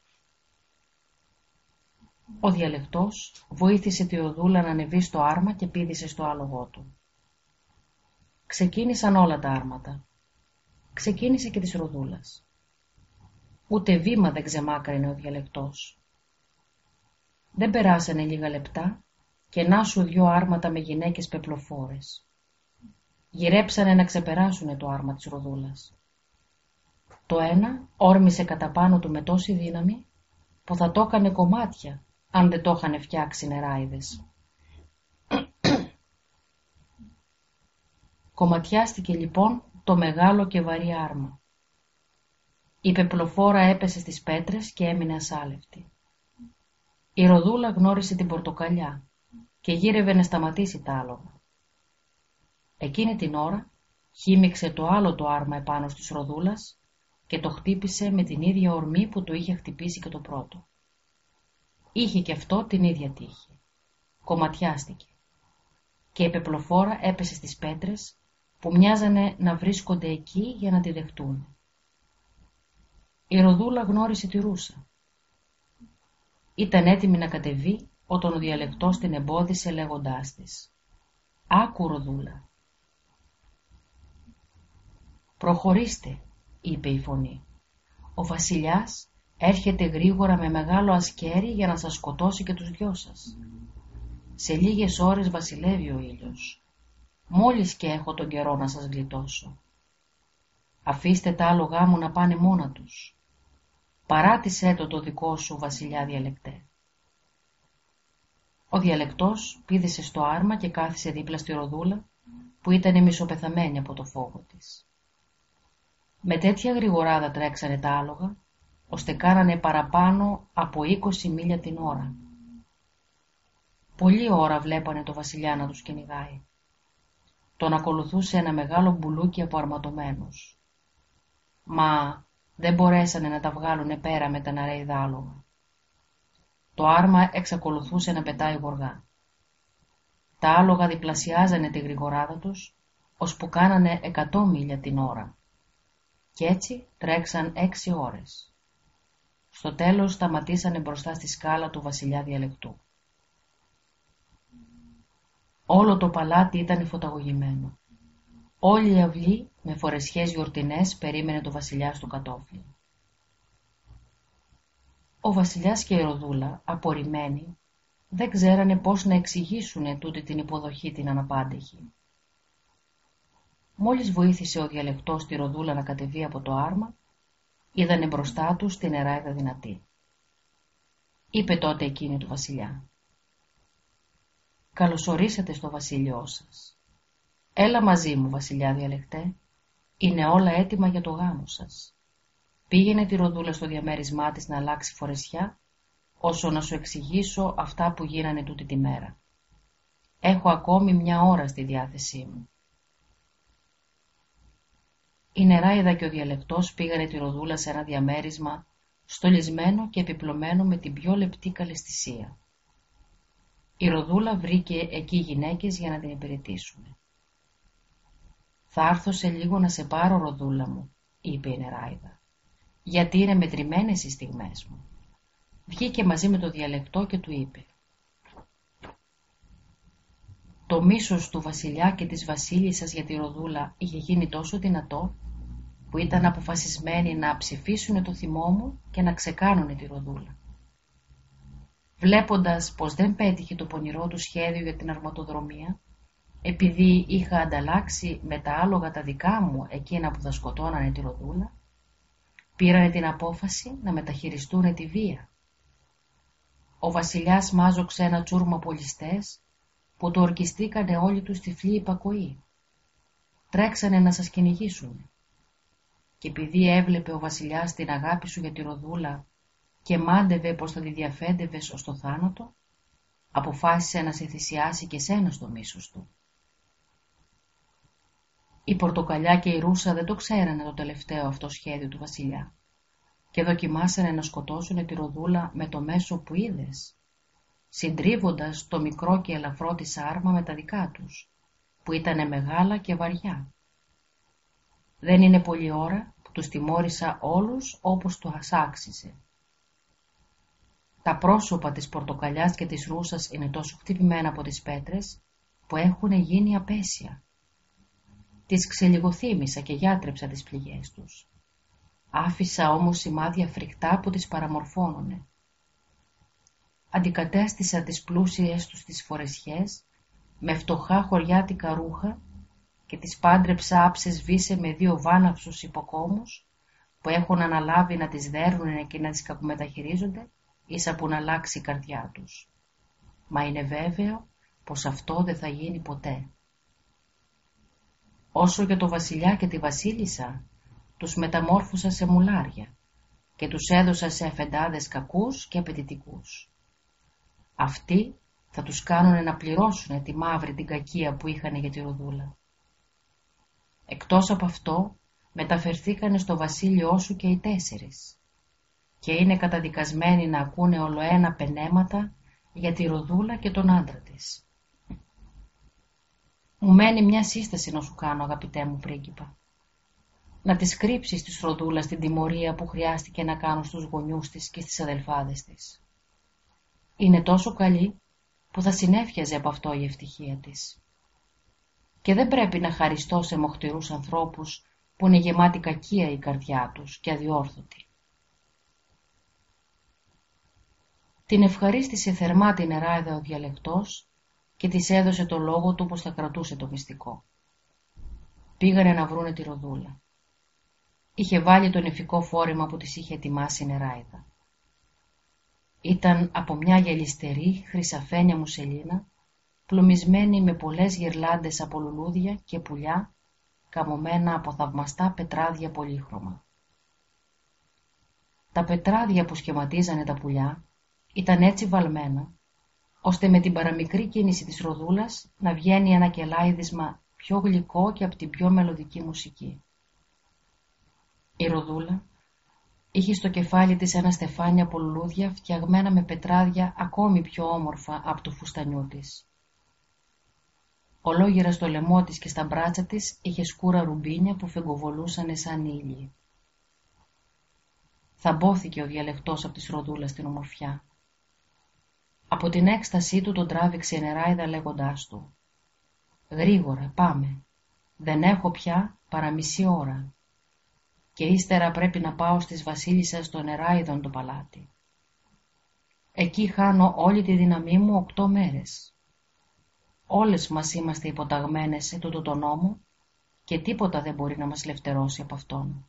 Ο διαλεκτός βοήθησε τη Ροδούλα να ανεβεί στο άρμα και πήδησε στο άλογό του. Ξεκίνησαν όλα τα άρματα. Ξεκίνησε και της Ροδούλας. Ούτε βήμα δεν ξεμάκρυνε ο διαλεκτός. Δεν περάσανε λίγα λεπτά και να σου δυο άρματα με γυναίκες πεπλοφόρες. Γυρέψανε να ξεπεράσουνε το άρμα της Ροδούλας. Το ένα όρμησε κατά πάνω του με τόση δύναμη που θα το έκανε κομμάτια αν δεν το είχαν φτιάξει νεράιδες. Κομματιάστηκε λοιπόν το μεγάλο και βαρύ άρμα. Η πεπλοφόρα έπεσε στις πέτρες και έμεινε ασάλευτη. Η Ροδούλα γνώρισε την πορτοκαλιά και γύρευε να σταματήσει τα άλογα. Εκείνη την ώρα χύμιξε το άλλο το άρμα επάνω της Ροδούλας και το χτύπησε με την ίδια ορμή που το είχε χτυπήσει και το πρώτο. Είχε και αυτό την ίδια τύχη. Κομματιάστηκε και η πεπλοφόρα έπεσε στις πέτρες που μοιάζανε να βρίσκονται εκεί για να τη δεχτούν. Η Ροδούλα γνώρισε τη Ρούσα. Ήταν έτοιμη να κατεβεί όταν ο διαλεκτός την εμπόδισε λέγοντάς της: «Άκου, Ροδούλα». «Προχωρήστε», είπε η φωνή. «Ο βασιλιάς έρχεται γρήγορα με μεγάλο ασκέρι για να σας σκοτώσει και τους δυο σας. Σε λίγες ώρες βασιλεύει ο ήλιος. Μόλις και έχω τον καιρό να σας γλιτώσω. Αφήστε τα άλογά μου να πάνε μόνα τους. Παράτησέ το το δικό σου, βασιλιά διαλεκτέ». Ο διαλεκτός πήδησε στο άρμα και κάθισε δίπλα στη Ροδούλα που ήταν μισοπεθαμένη από το φόβο της. Με τέτοια γρηγοράδα τρέξανε τα άλογα ώστε κάνανε παραπάνω από είκοσι μίλια την ώρα. Πολλή ώρα βλέπανε το βασιλιά να τους κυνηγάει. Τον ακολουθούσε ένα μεγάλο μπουλούκι από αρματωμένους. Μα δεν μπορέσανε να τα βγάλουνε πέρα με τα ναρέιδα άλογα. Το άρμα εξακολουθούσε να πετάει γοργά. Τα άλογα διπλασιάζανε τη γρηγοράδα τους, ώσπου κάνανε εκατό μίλια την ώρα. Κι έτσι τρέξαν έξι ώρες. Στο τέλος σταματήσανε μπροστά στη σκάλα του βασιλιά διαλεκτού. Όλο το παλάτι ήταν φωταγωγημένο. Όλη η αυλή με φορεσιές γιορτινές περίμενε το βασιλιά στο κατόφλι. Ο βασιλιάς και η Ροδούλα, απορριμμένοι, δεν ξέρανε πώς να εξηγήσουνε τούτη την υποδοχή την αναπάντεχη. Μόλις βοήθησε ο διαλεκτός τη Ροδούλα να κατεβεί από το άρμα, είδανε μπροστά τους την Νεράιδα δυνατή. Είπε τότε εκείνη του βασιλιά: «Καλωσορίσατε στο βασίλειό σας. Έλα μαζί μου, βασιλιά διαλεκτέ, είναι όλα έτοιμα για το γάμο σας. Πήγαινε τη Ροδούλα στο διαμέρισμά της να αλλάξει φορεσιά, όσο να σου εξηγήσω αυτά που γίνανε τούτη τη μέρα. Έχω ακόμη μια ώρα στη διάθεσή μου». Η Νεράιδα και ο διαλεκτός πήγανε τη Ροδούλα σε ένα διαμέρισμα στολισμένο και επιπλωμένο με την πιο λεπτή καλλαισθησία. Η Ροδούλα βρήκε εκεί γυναίκες για να την υπηρετήσουν. «Θα έρθω σε λίγο να σε πάρω, Ροδούλα μου», είπε η Νεράιδα, «γιατί είναι μετρημένες οι στιγμές μου». Βγήκε μαζί με το διαλεκτό και του είπε: Το μίσος του βασιλιά και της βασίλισσας για τη Ροδούλα είχε γίνει τόσο δυνατό που ήταν αποφασισμένοι να ψηφίσουν το θυμό μου και να ξεκάνουνε τη Ροδούλα. Βλέποντας πως δεν πέτυχε το πονηρό του σχέδιο για την αρματοδρομία, επειδή είχα ανταλλάξει με τα άλογα τα δικά μου εκείνα που θα σκοτώνανε τη Ροδούλα, πήρανε την απόφαση να μεταχειριστούν τη βία. Ο βασιλιάς μάζοξε ένα τσούρμα πολιστές που το ορκιστήκανε όλοι τους τυφλοί υπακοοί. Τρέξανε να σας κυνηγήσουν. Και επειδή έβλεπε ο βασιλιάς την αγάπη σου για τη Ροδούλα και μάντευε πως θα τη διαφέντευες ως το θάνατο, αποφάσισε να σε θυσιάσει και σένα στο μίσος του. Η Πορτοκαλιά και η Ρούσα δεν το ξέρανε το τελευταίο αυτό σχέδιο του βασιλιά και δοκιμάσανε να σκοτώσουν τη Ροδούλα με το μέσο που είδες, συντρίβοντας το μικρό και ελαφρό της άρμα με τα δικά τους, που ήτανε μεγάλα και βαριά. Δεν είναι πολλή ώρα που τους τιμώρησα όλους όπως το άξιζε. Τα πρόσωπα της Πορτοκαλιάς και της Ρούσας είναι τόσο χτυπημένα από τις πέτρες που έχουν γίνει απέσια. Τις ξελιγοθύμησα και γιάτρεψα τις πληγές τους. Άφησα όμως σημάδια φρικτά που τις παραμορφώνουνε. Αντικατέστησα τις πλούσιες τους τις φορεσιές με φτωχά χωριάτικα ρούχα και τις πάντρεψα άψες βίσε με δύο βάναυσους υποκόμους που έχουν αναλάβει να τις δέρνουνε και να τις κακομεταχειρίζονται ίσα που να αλλάξει η καρδιά τους. Μα είναι βέβαιο πως αυτό δεν θα γίνει ποτέ. Όσο για το βασιλιά και τη βασίλισσα, τους μεταμόρφωσα σε μουλάρια και τους έδωσα σε αφεντάδες κακούς και απαιτητικούς. Αυτοί θα τους κάνουνε να πληρώσουν τη μαύρη την κακία που είχανε για τη Ροδούλα. Εκτός από αυτό, μεταφερθήκανε στο βασίλειό σου και οι τέσσερις και είναι καταδικασμένοι να ακούνε ολοένα πενέματα για τη Ροδούλα και τον άντρα της. Μου μένει μια σύσταση να σου κάνω, αγαπητέ μου πρίγκιπα. Να της κρύψεις της Ροδούλας την τιμωρία που χρειάστηκε να κάνω στους γονιούς της και στις αδελφάδες της. Είναι τόσο καλή που θα συνέφιαζε από αυτό η ευτυχία της. Και δεν πρέπει να χαριστώ σε μοχτηρούς ανθρώπους που είναι γεμάτη κακία η καρδιά τους και αδιόρθωτη. Την ευχαρίστησε θερμά την Νεράιδα ο διαλεκτός και της έδωσε το λόγο του πως θα κρατούσε το μυστικό. Πήγανε να βρούνε τη Ροδούλα. Είχε βάλει το νηφικό φόρεμα που της είχε ετοιμάσει η Νεράιδα. Ήταν από μια γυαλιστερή χρυσαφένια μουσελίνα, πλουμισμένη με πολλές γυρλάντες από λουλούδια και πουλιά, καμωμένα από θαυμαστά πετράδια πολύχρωμα. Τα πετράδια που σχηματίζανε τα πουλιά ήταν έτσι βαλμένα, ώστε με την παραμικρή κίνηση της Ροδούλας να βγαίνει ένα κελάιδισμα πιο γλυκό και από την πιο μελωδική μουσική. Η Ροδούλα είχε στο κεφάλι της ένα στεφάνι από λουλούδια φτιαγμένα με πετράδια ακόμη πιο όμορφα από το φουστανιού της. Ολόγυρα στο λαιμό της και στα μπράτσα της είχε σκούρα ρουμπίνια που φεγκοβολούσανε σαν ήλιοι. Θαμπόθηκε ο διαλεκτός από της Ροδούλας την ομορφιά. Από την έκστασή του τον τράβηξε η Νεράιδα λέγοντάς του «Γρήγορα, πάμε. Δεν έχω πια παρά μισή ώρα. Και ύστερα πρέπει να πάω στις βασίλισσες των Νεράιδων το παλάτι. Εκεί χάνω όλη τη δύναμή μου οκτώ μέρες. Όλες μας είμαστε υποταγμένες σε τούτο το νόμο και τίποτα δεν μπορεί να μας λευτερώσει από αυτόν».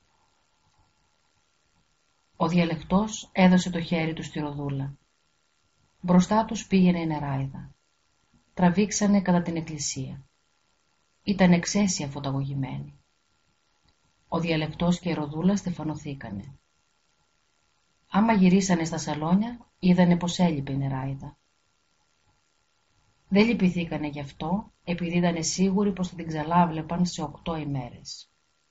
Ο διαλεκτός έδωσε το χέρι του στη Ροδούλα. Μπροστά τους πήγαινε η Νεράιδα. Τραβήξανε κατά την εκκλησία. Ήταν εξαίσια φωταγωγημένοι. Ο διαλεκτός και η Ροδούλα στεφανωθήκανε. Άμα γυρίσανε στα σαλόνια, είδανε πως έλειπε η Νεράιδα. Δεν λυπηθήκανε γι' αυτό, επειδή ήταν σίγουροι πως θα την ξαλάβλεπαν σε οκτώ ημέρες.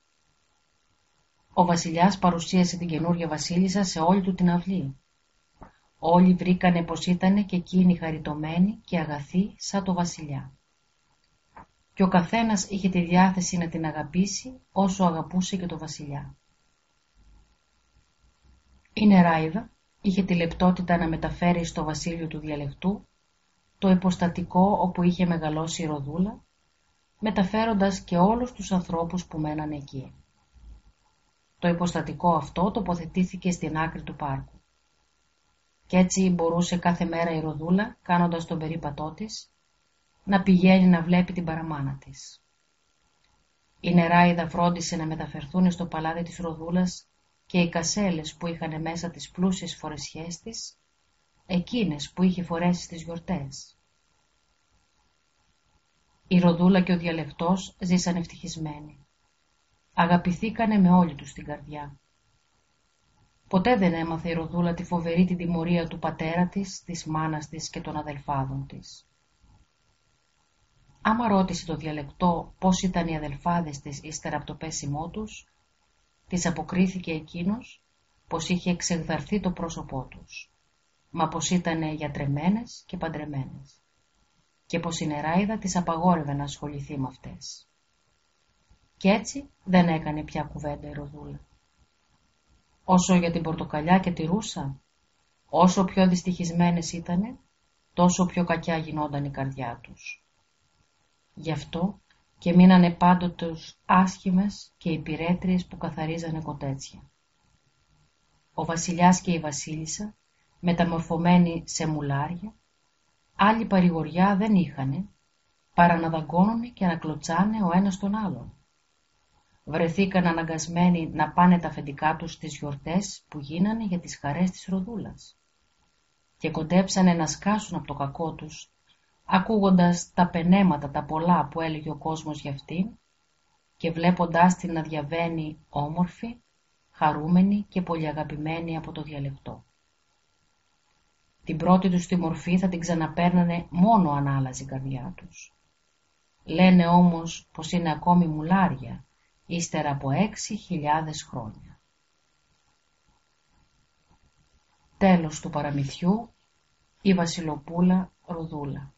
Ο βασιλιάς παρουσίασε την καινούργια βασίλισσα σε όλη του την αυλή. Όλοι βρήκανε πως ήτανε και εκείνη χαριτωμένη και αγαθή σαν το βασιλιά. Και ο καθένας είχε τη διάθεση να την αγαπήσει όσο αγαπούσε και το βασιλιά. Η Νεράιδα είχε τη λεπτότητα να μεταφέρει στο βασίλειο του διαλεκτού το υποστατικό όπου είχε μεγαλώσει η Ροδούλα, μεταφέροντας και όλους τους ανθρώπους που μέναν εκεί. Το υποστατικό αυτό τοποθετήθηκε στην άκρη του πάρκου. Κι έτσι μπορούσε κάθε μέρα η Ροδούλα, κάνοντας τον περίπατό της, να πηγαίνει να βλέπει την παραμάνα της. Η Νεράιδα φρόντισε να μεταφερθούν στο παλάτι της Ροδούλας και οι κασέλες που είχαν μέσα τις πλούσιες φορεσιές της, εκείνες που είχε φορέσει στις γιορτές. Η Ροδούλα και ο διαλεκτός ζήσαν ευτυχισμένοι. Αγαπηθήκανε με όλη τους την καρδιά. Ποτέ δεν έμαθε η Ροδούλα τη φοβερή την τιμωρία του πατέρα της, της μάνας της και των αδελφάδων της. Άμα ρώτησε το διαλεκτό πώς ήταν οι αδελφάδες της ύστερα από το πέσιμό τους, της αποκρίθηκε εκείνος πως είχε εξεγδαρθεί το πρόσωπό τους, μα πως ήταν γιατρεμένες και παντρεμένες και πως η Νεράιδα της απαγόρευε να ασχοληθεί με αυτές. Κι έτσι δεν έκανε πια κουβέντα η Ροδούλα. Όσο για την πορτοκαλιά και τη ρούσα, όσο πιο δυστυχισμένες ήτανε, τόσο πιο κακιά γινόταν η καρδιά τους. Γι' αυτό και μείνανε πάντοτε άσχημες και υπηρέτριες που καθαρίζανε κοτέτσια. Ο βασιλιάς και η βασίλισσα, μεταμορφωμένοι σε μουλάρια, άλλη παρηγοριά δεν είχανε, παρά να δαγκώνουνε και να κλωτσάνε ο ένας τον άλλον. Βρεθήκαν αναγκασμένοι να πάνε τα αφεντικά τους στις γιορτές που γίνανε για τις χαρές της Ροδούλας και κοντέψανε να σκάσουν από το κακό τους, ακούγοντας τα πενέματα τα πολλά που έλεγε ο κόσμος για αυτήν και βλέποντάς την να διαβαίνει όμορφη, χαρούμενη και πολύ αγαπημένη από το διαλεκτό. Την πρώτη τους τη μορφή θα την ξαναπέρνανε μόνο αν άλλαζε η καρδιά τους. Λένε όμως πως είναι ακόμη μουλάρια ύστερα από έξι χιλιάδες χρόνια. Τέλος του παραμυθιού, η Βασιλοπούλα Ροδούλα.